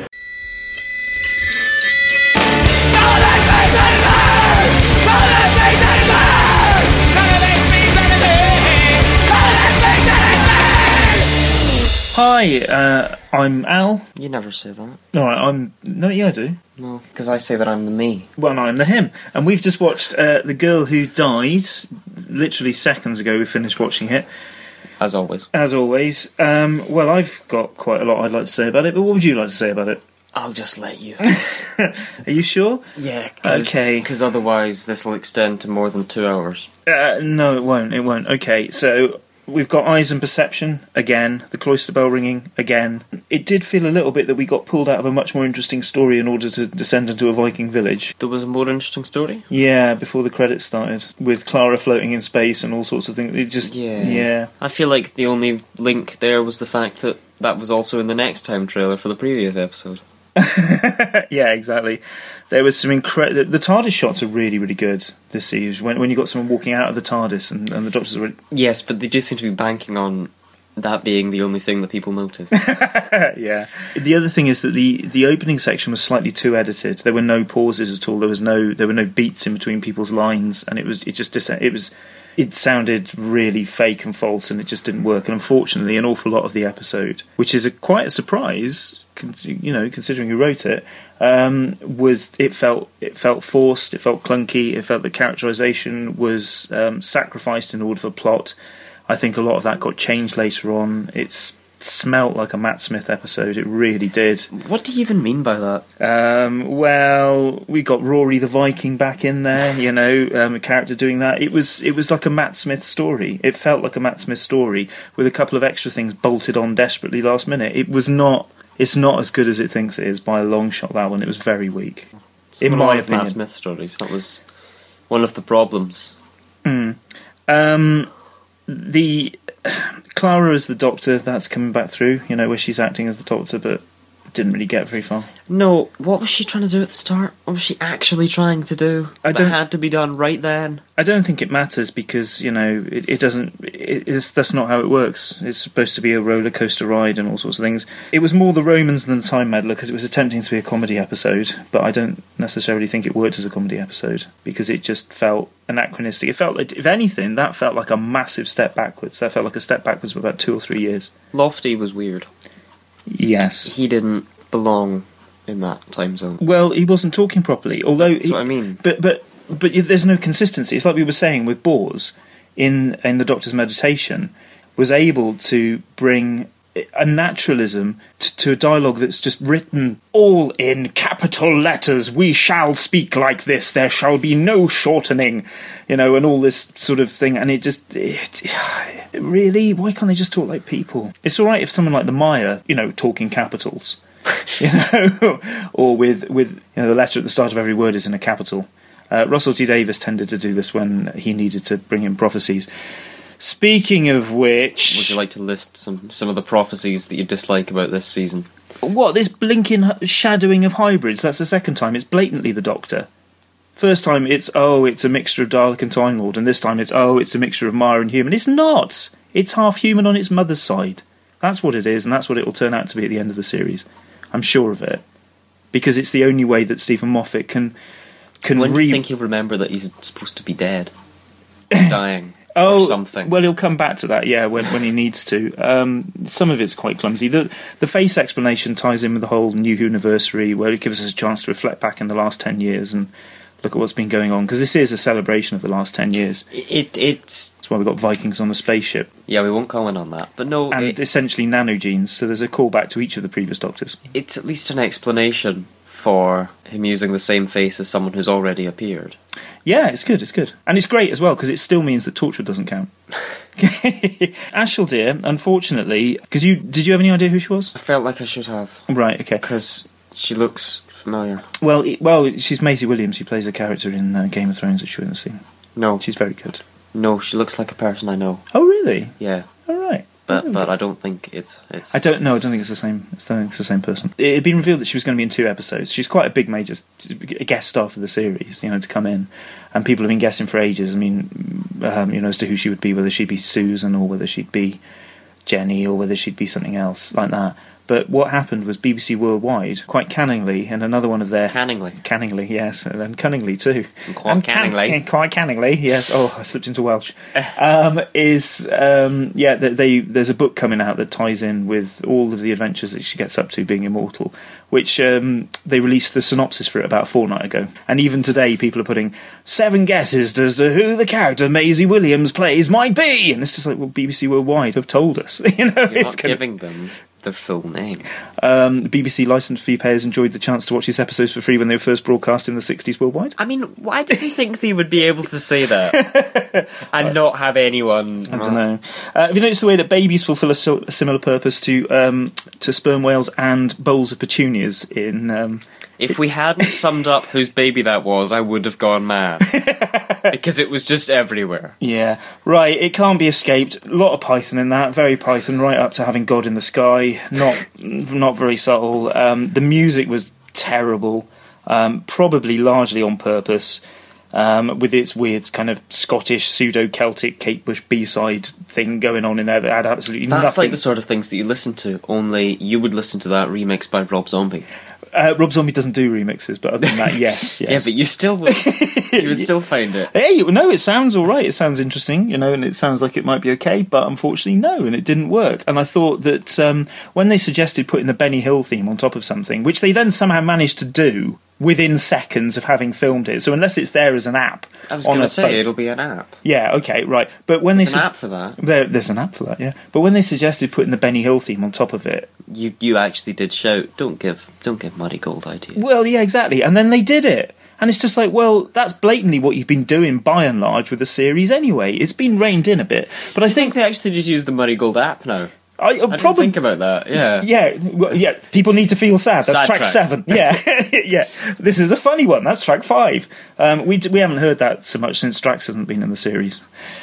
Hi, uh, I'm Al. You never say that. Alright, I'm... No, yeah, I do. No, because I say that I'm the me. Well, no, I'm the him. And we've just watched uh, The Girl Who Died. Literally seconds ago we finished watching it. As always. As always. Um, well, I've got quite a lot I'd like to say about it, but what would you like to say about it? I'll just let you. Are you sure? Yeah, cause, Okay. Because otherwise this will extend to more than two hours. Uh, no, it won't. It won't. Okay, so we've got Eyes and Perception again, the cloister bell ringing again. It did feel a little bit that we got pulled out of a much more interesting story in order to descend into a Viking village. There was a more interesting story? Yeah, before the credits started, with Clara floating in space and all sorts of things. It just, Yeah. yeah. I feel like the only link there was the fact that that was also in the Next Time trailer for the previous episode. Yeah, exactly. There was some incredible... The, the TARDIS shots are really, really good this season. When when you got someone walking out of the TARDIS and, and the Doctor's already... Yes, but they do seem to be banking on that being the only thing that people notice. Yeah. The other thing is that the, the opening section was slightly too edited. There were no pauses at all. There was no there were no beats in between people's lines, and it was it just dis- it was it sounded really fake and false, and it just didn't work. And unfortunately, an awful lot of the episode, which is a quite a surprise, con- you know, considering who wrote it, um, was it felt it felt forced. It felt clunky. It felt the characterization was um, sacrificed in order for plot. I think a lot of that got changed later on. It's smelt like a Matt Smith episode. It really did. What do you even mean by that? Um, well, we got Rory the Viking back in there, you know, um, a character doing that. It was it was like a Matt Smith story. It felt like a Matt Smith story with a couple of extra things bolted on desperately last minute. It was not. It's not as good as it thinks it is by a long shot. That one, it was very weak, It's in one my of opinion. Matt Smith stories. That was one of the problems. Mm. Um, the Clara as the Doctor, that's coming back through, you know, where she's acting as the Doctor, but didn't really get very far. No, what was she trying to do at the start? What was she actually trying to do? I that don't- had to be done right then. I don't think it matters because, you know, it, it doesn't. It, it's, that's not how it works. It's supposed to be a roller coaster ride and all sorts of things. It was more the Romans than the Time Meddler because it was attempting to be a comedy episode, but I don't necessarily think it worked as a comedy episode because it just felt anachronistic. It felt, like, if anything, that felt like a massive step backwards. That felt like a step backwards for about two or three years. Lofty was weird. Yes. He didn't belong in that time zone. Well, he wasn't talking properly, although That's he, what I mean. But but but there's no consistency. It's like we were saying with Bors in in the Doctor's meditation, was able to bring a naturalism to, to a dialogue that's just written all in capital letters. We shall speak like this. There shall be no shortening, you know, and all this sort of thing. And it just it, really, why can't they just talk like people? It's all right if someone like the Maya, you know, talking capitals. You know, or with with you know the letter at the start of every word is in a capital. Uh, Russell T Davies tended to do this when he needed to bring in prophecies. Speaking of which, Would you like to list some, some of the prophecies that you dislike about this season? what this blinking h- shadowing of hybrids? That's the second time. It's blatantly the Doctor. First time it's oh, it's a mixture of Dalek and Time Lord, and this time it's oh, it's a mixture of Maya and human. It's not. It's half human on its mother's side. That's what it is, and that's what it will turn out to be at the end of the series. I'm sure of it, because it's the only way that Stephen Moffat can can. When do re- you think he'll remember that he's supposed to be dead? Or dying? Oh, or something? Well, he'll come back to that, yeah, when when he needs to. Um, some of it's quite clumsy. The the face explanation ties in with the whole New Who-niversary, where it gives us a chance to reflect back in the last ten years and look at what's been going on, because this is a celebration of the last ten years. It, it's... That's why we've got Vikings on a spaceship. Yeah, we won't comment on that. But no, And it, essentially nanogenes, so there's a callback to each of the previous Doctors. it's at least an explanation for him using the same face as someone who's already appeared. Yeah, it's good, it's good. And it's great as well, because it still means that Torchwood doesn't count. Ashel, dear, unfortunately, because you did you have any idea who she was? I felt like I should have. Right, okay. Because she looks familiar. Well, it, well, she's Maisie Williams. She plays a character in uh, Game of Thrones that you wouldn't have seen. No. She's very good. No, she looks like a person I know. Oh, really? Yeah. All right. But but I don't think it's it's. I don't know. I don't think it's the same. I don't think it's the same person. It had been revealed that she was going to be in two episodes. She's quite a big major a guest star for the series, you know, to come in. And people have been guessing for ages. I mean, um, you know, as to who she would be, whether she'd be Susan or whether she'd be Jenny or whether she'd be something else like that. But what happened was B B C Worldwide, quite canningly, and another one of their... Canningly. Canningly, yes, and then cunningly too. And quite And can- canningly. and quite canningly, yes. Oh, I slipped into Welsh. um, is, um, yeah, they, they, there's a book coming out that ties in with all of the adventures that she gets up to being immortal, which um, they released the synopsis for it about a fortnight ago. And even today, people are putting seven guesses as to who the character Maisie Williams plays might be. And it's just like, well, B B C Worldwide have told us. you know, You're it's not kind of- giving them the full name. Um, the B B C licensed fee payers enjoyed the chance to watch these episodes for free when they were first broadcast in the sixties worldwide. I mean, why did you think they would be able to say that and not have anyone? I don't know. Uh, have you noticed the way that babies fulfil a, sil- a similar purpose to um, to sperm whales and bowls of petunias in... Um, If we hadn't summed up whose baby that was, I would have gone mad. Because it was just everywhere. Yeah, right, it can't be escaped. A lot of Python in that, very Python, right up to having God in the sky. Not not very subtle. Um, the music was terrible, um, probably largely on purpose, um, with its weird kind of Scottish, pseudo-Celtic Kate Bush B-side thing going on in there that had absolutely That's nothing. like the sort of things that you listen to, only you would listen to that remixed by Rob Zombie. Uh, Rob Zombie doesn't do remixes, but other than that, yes, yes. Yeah, but you still would. You would still find it. Hey, no, it sounds all right. It sounds interesting, you know, and it sounds like it might be okay, but unfortunately, no, and it didn't work. And I thought that um, when they suggested putting the Benny Hill theme on top of something, which they then somehow managed to do, within seconds of having filmed it. So unless it's there as an app, I was on going a to say phone- it'll be an app. Yeah, okay, right. But when There's they an su- app for that. There, there's an app for that, yeah. But when they suggested putting the Benny Hill theme on top of it, You you actually did shout, "Don't give don't give Muddy Gold ideas." well, yeah, exactly. And then they did it. And it's just like, well, that's blatantly what you've been doing by and large with the series anyway. It's been reined in a bit. But I think they actually just use the Muddy Gold app now. I, uh, I didn't probably think about that. Yeah, Yeah, well, yeah. People need to feel sad. That's Sad track, track. seven. Yeah, yeah. This is a funny one. That's track five. Um, we d- we haven't heard that so much since Drax hasn't been in the series.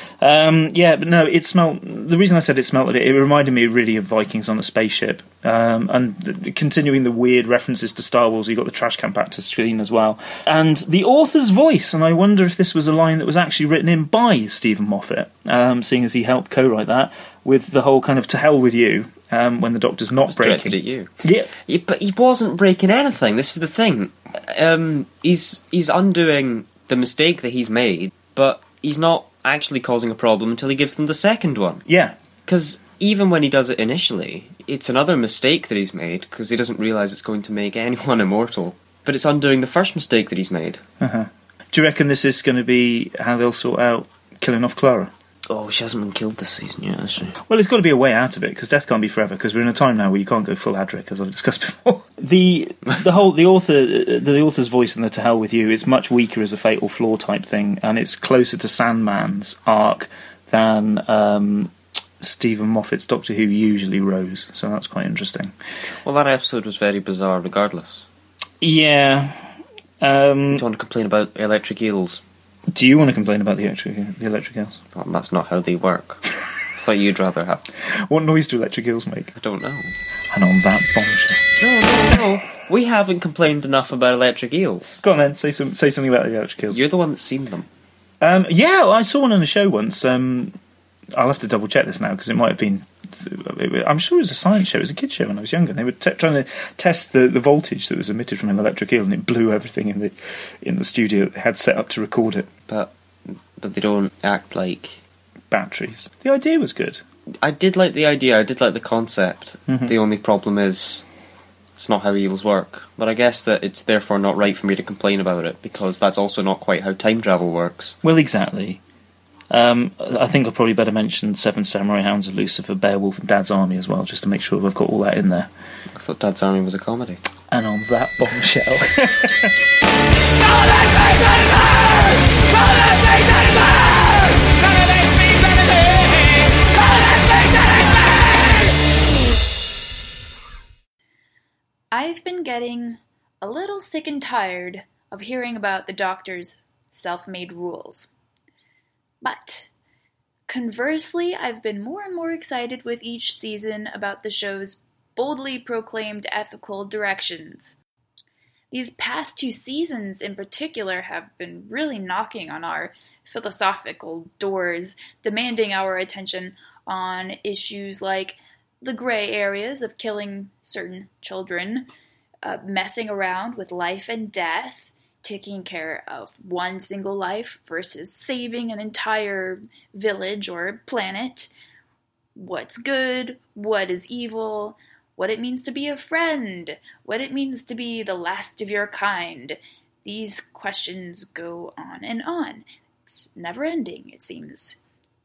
Um, yeah, but no, it smelt. The reason I said it smelt a bit, it reminded me really of Vikings on a spaceship, um, and the, continuing the weird references to Star Wars. You got the trash can back to screen as well, and the author's voice. And I wonder if this was a line that was actually written in by Stephen Moffat, um, seeing as he helped co-write that with the whole kind of "to hell with you" um, when the Doctor's not It's breaking. directed at you. Yeah. Yeah, but he wasn't breaking anything. This is the thing. Um, he's he's undoing the mistake that he's made, but he's not actually causing a problem until he gives them the second one. Yeah. Because even when he does it initially, it's another mistake that he's made because he doesn't realise it's going to make anyone immortal. But it's undoing the first mistake that he's made. Uh-huh. Do you reckon this is going to be how they'll sort out killing off Clara? Oh, she hasn't been killed this season yet, has she? Well, there's got to be a way out of it because death can't be forever. Because we're in a time now where you can't go full Adric, as I've discussed before. the the whole the author the author's voice in the "To Hell with You" is much weaker as a fatal flaw type thing, and it's closer to Sandman's arc than um, Stephen Moffat's Doctor Who usually rose. So that's quite interesting. Well, that episode was very bizarre, regardless. Yeah. Um, Do you want to complain about electric eels? Do you want to complain about the electric the electric eels? Well, that's not how they work. I thought you'd rather have. What noise do electric eels make? I don't know. And on that bombshell. No, no, no. We haven't complained enough about electric eels. Go on then, say some say something about the electric eels. You're the one that's seen them. Um, yeah, I saw one on the show once. Um, I'll have to double check this now because it might have been. I'm sure it was a science show. It was a kids show when I was younger. They were t- trying to test the, the voltage that was emitted from an electric eel, and it blew everything in the in the studio that they had set up to record it. But but they don't act like batteries. The idea was good. I did like the idea. I did like the concept. Mhm. The only problem is it's not how eels work. But I guess that it's therefore not right for me to complain about it because that's also not quite how time travel works. Well, exactly. Um, I think I'll probably better mention Seven Samurai, Hounds of Lucifer, Beowulf, and Dad's Army as well, just to make sure we've got all that in there. I thought Dad's Army was a comedy. And on that bombshell. I've been getting a little sick and tired of hearing about the Doctor's self-made rules. But conversely, I've been more and more excited with each season about the show's boldly proclaimed ethical directions. These past two seasons in particular have been really knocking on our philosophical doors, demanding our attention on issues like the gray areas of killing certain children, uh, messing around with life and death, taking care of one single life versus saving an entire village or planet, what's good, what is evil, what it means to be a friend, what it means to be the last of your kind. These questions go on and on. It's never ending, it seems.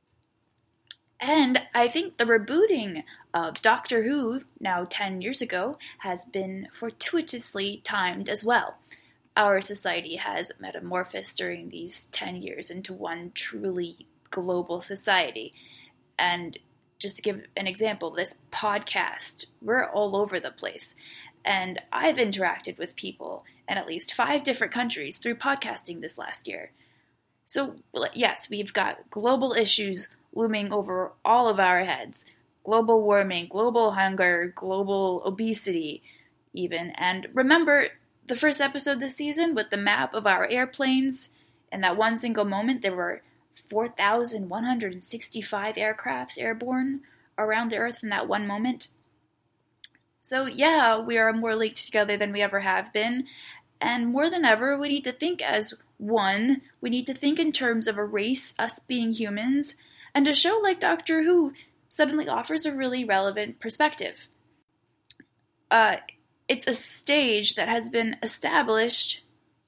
And I think the rebooting of Doctor Who, now ten years ago, has been fortuitously timed as well. Our society has metamorphosed during these ten years into one truly global society. And just to give an example, this podcast, we're all over the place. And I've interacted with people in at least five different countries through podcasting this last year. So, yes, we've got global issues looming over all of our heads. Global warming, global hunger, global obesity, even. And remember the first episode this season with the map of our airplanes? In that one single moment, there were four thousand one hundred sixty-five aircrafts airborne around the Earth in that one moment. So yeah, we are more linked together than we ever have been. And more than ever, we need to think as one. We need to think in terms of a race, us being humans. And a show like Doctor Who suddenly offers a really relevant perspective. Uh, it's a stage that has been established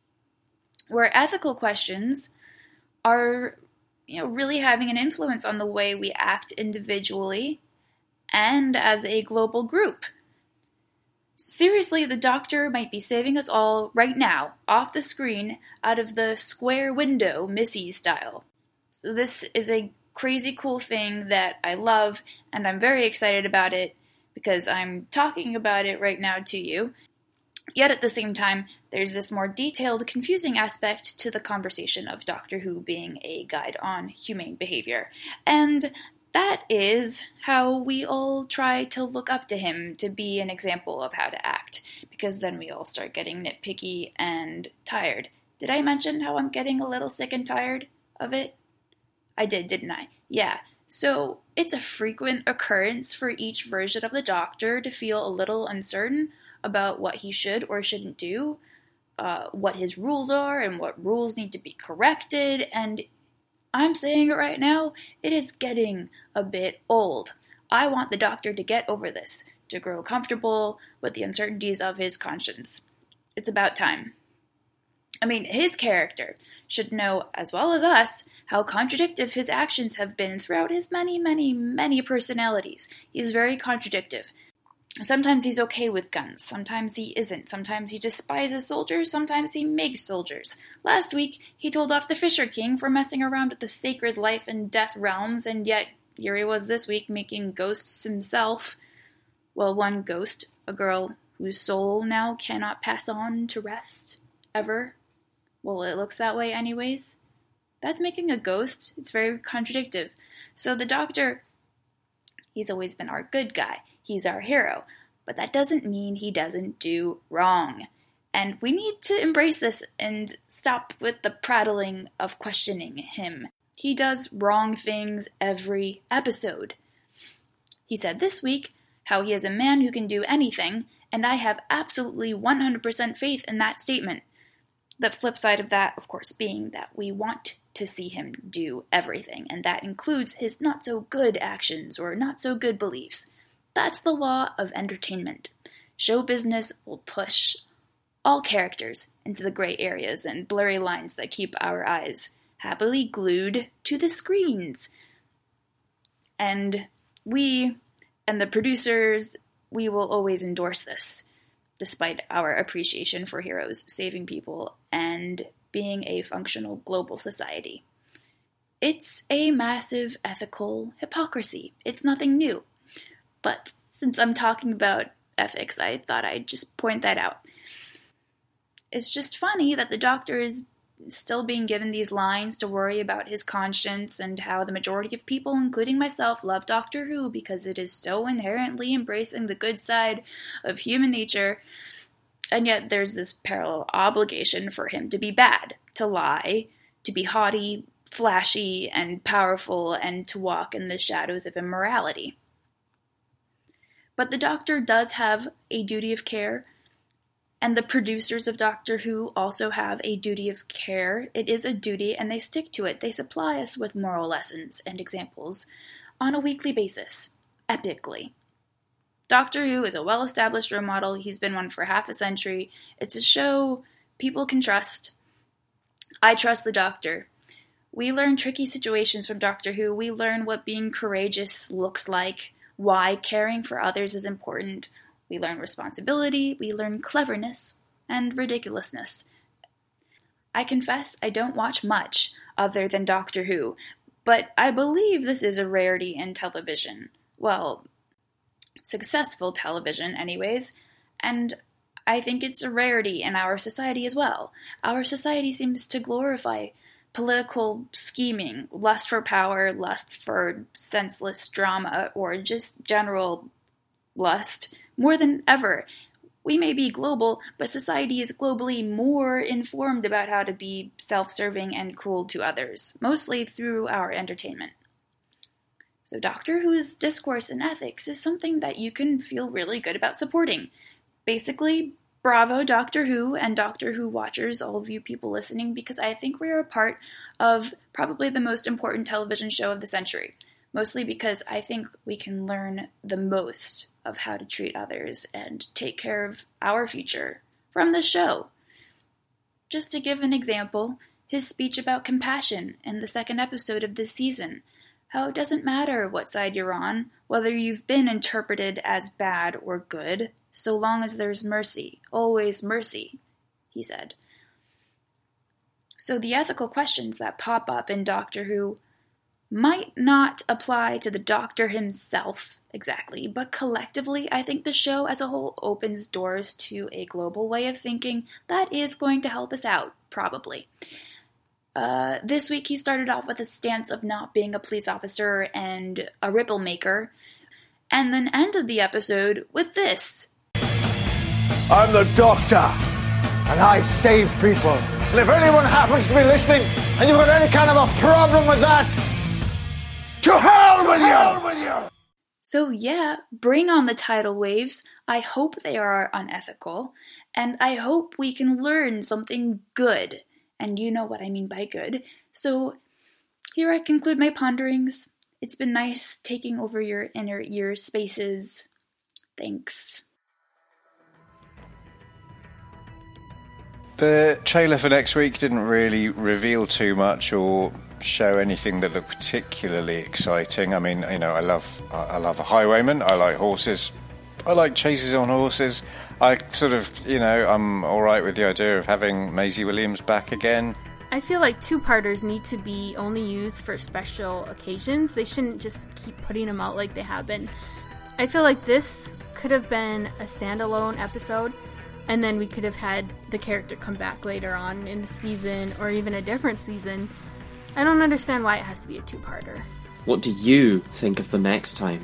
where ethical questions are, you know, really having an influence on the way we act individually and as a global group. Seriously, the Doctor might be saving us all right now, off the screen, out of the square window, Missy style. So this is a crazy cool thing that I love, and I'm very excited about it, because I'm talking about it right now to you. Yet at the same time, there's this more detailed, confusing aspect to the conversation of Doctor Who being a guide on humane behavior. And that is how we all try to look up to him to be an example of how to act, because then we all start getting nitpicky and tired. Did I mention how I'm getting a little sick and tired of it? I did, didn't I? Yeah. So it's a frequent occurrence for each version of the Doctor to feel a little uncertain about what he should or shouldn't do, uh, what his rules are, and what rules need to be corrected, and I'm saying it right now, it is getting a bit old. I want the Doctor to get over this, to grow comfortable with the uncertainties of his conscience. It's about time. I mean, his character should know, as well as us, how contradictive his actions have been throughout his many, many, many personalities. He's very contradictive. Sometimes he's okay with guns, sometimes he isn't, sometimes he despises soldiers, sometimes he makes soldiers. Last week, he told off the Fisher King for messing around with the sacred life and death realms, and yet here he was this week making ghosts himself. Well, one ghost, a girl whose soul now cannot pass on to rest, ever. Well, it looks that way anyways. That's making a ghost. It's very contradictive. So the Doctor, he's always been our good guy. He's our hero, but that doesn't mean he doesn't do wrong. And we need to embrace this and stop with the prattling of questioning him. He does wrong things every episode. He said this week how he is a man who can do anything, and I have absolutely one hundred percent faith in that statement. The flip side of that, of course, being that we want to see him do everything, and that includes his not-so-good actions or not-so-good beliefs. That's the law of entertainment. Show business will push all characters into the gray areas and blurry lines that keep our eyes happily glued to the screens. And we, and the producers, we will always endorse this, despite our appreciation for heroes saving people and being a functional global society. It's a massive ethical hypocrisy. It's nothing new. But since I'm talking about ethics, I thought I'd just point that out. It's just funny that the Doctor is still being given these lines to worry about his conscience and how the majority of people, including myself, love Doctor Who because it is so inherently embracing the good side of human nature, and yet there's this parallel obligation for him to be bad, to lie, to be haughty, flashy, and powerful, and to walk in the shadows of immorality. But the Doctor does have a duty of care, and the producers of Doctor Who also have a duty of care. It is a duty, and they stick to it. They supply us with moral lessons and examples on a weekly basis, epically. Doctor Who is a well-established role model. He's been one for half a century. It's a show people can trust. I trust the Doctor. We learn tricky situations from Doctor Who. We learn what being courageous looks like, why caring for others is important. We learn responsibility, we learn cleverness, and ridiculousness. I confess I don't watch much other than Doctor Who, but I believe this is a rarity in television. Well, successful television anyways, and I think it's a rarity in our society as well. Our society seems to glorify political scheming, lust for power, lust for senseless drama, or just general lust, more than ever. We may be global, but society is globally more informed about how to be self-serving and cruel to others, mostly through our entertainment. So Doctor Who's discourse and ethics is something that you can feel really good about supporting. Basically, bravo Doctor Who and Doctor Who watchers, all of you people listening, because I think we are a part of probably the most important television show of the century. mostly because I think we can learn the most of how to treat others and take care of our future from this show. Just to give an example, his speech about compassion in the second episode of this season, how it doesn't matter what side you're on, whether you've been interpreted as bad or good, so long as there's mercy, always mercy, he said. So the ethical questions that pop up in Doctor Who might not apply to the Doctor himself exactly, but collectively I think the show as a whole opens doors to a global way of thinking that is going to help us out, probably. Uh, this week he started off with a stance of not being a police officer and a ripple maker, and then ended the episode with this. I'm the Doctor, and I save people. And if anyone happens to be listening, and you've got any kind of a problem with that, to hell with, to you. Hell with you! So yeah, bring on the tidal waves. I hope they are unethical, and I hope we can learn something good. And you know what I mean by good. So here I conclude my ponderings. It's been nice taking over your inner ear spaces. Thanks. The trailer for next week didn't really reveal too much or show anything that looked particularly exciting. I mean, you know, I love I love a highwayman. I like horses. I like chases on horses. I sort of, you know, I'm all right with the idea of having Maisie Williams back again. I feel like two-parters need to be only used for special occasions. They shouldn't just keep putting them out like they have been. I feel like this could have been a standalone episode, and then we could have had the character come back later on in the season, or even a different season. I don't understand why it has to be a two-parter. What do you think of the next time?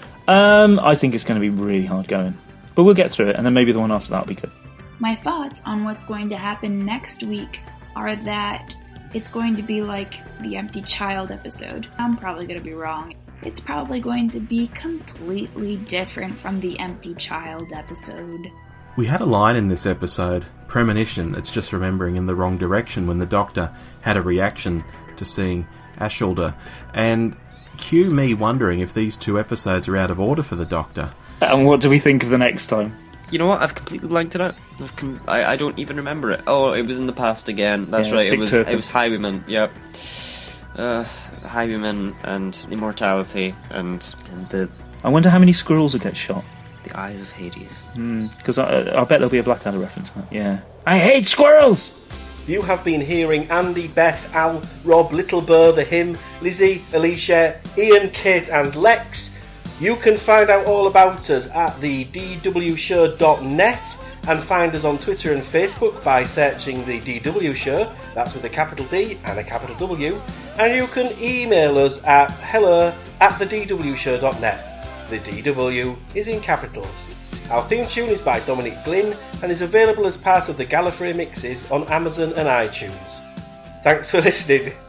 Um, I think it's going to be really hard going. But we'll get through it, and then maybe the one after that will be good. My thoughts on what's going to happen next week are that it's going to be like the Empty Child episode. I'm probably going to be wrong. It's probably going to be completely different from the Empty Child episode. We had a line in this episode, premonition, it's just remembering in the wrong direction, when the Doctor had a reaction to seeing Ashildr, and cue me wondering if these two episodes are out of order for the Doctor. And what do we think of the next time? You know what? I've completely blanked it out. I've com- I, I don't even remember it. Oh, it was in the past again. That's yeah, right. It was it. it was Highwayman. Yep. Uh, Highwayman and immortality and and the. I wonder how many squirrels will get shot. The eyes of Hades. Because mm, I, I bet there'll be a Blackadder reference. Yeah. I hate squirrels. You have been hearing Andy, Beth, Al, Rob, Little Burr, The Him, Lizzie, Alicia, Ian, Kate and Lex. You can find out all about us at the d w show dot net and find us on Twitter and Facebook by searching The D W Show, that's with a capital D and a capital W, and you can email us at hello at the d w show dot net. The D W is in capitals. Our theme tune is by Dominic Glynn and is available as part of the Gallifrey Mixes on Amazon and iTunes. Thanks for listening.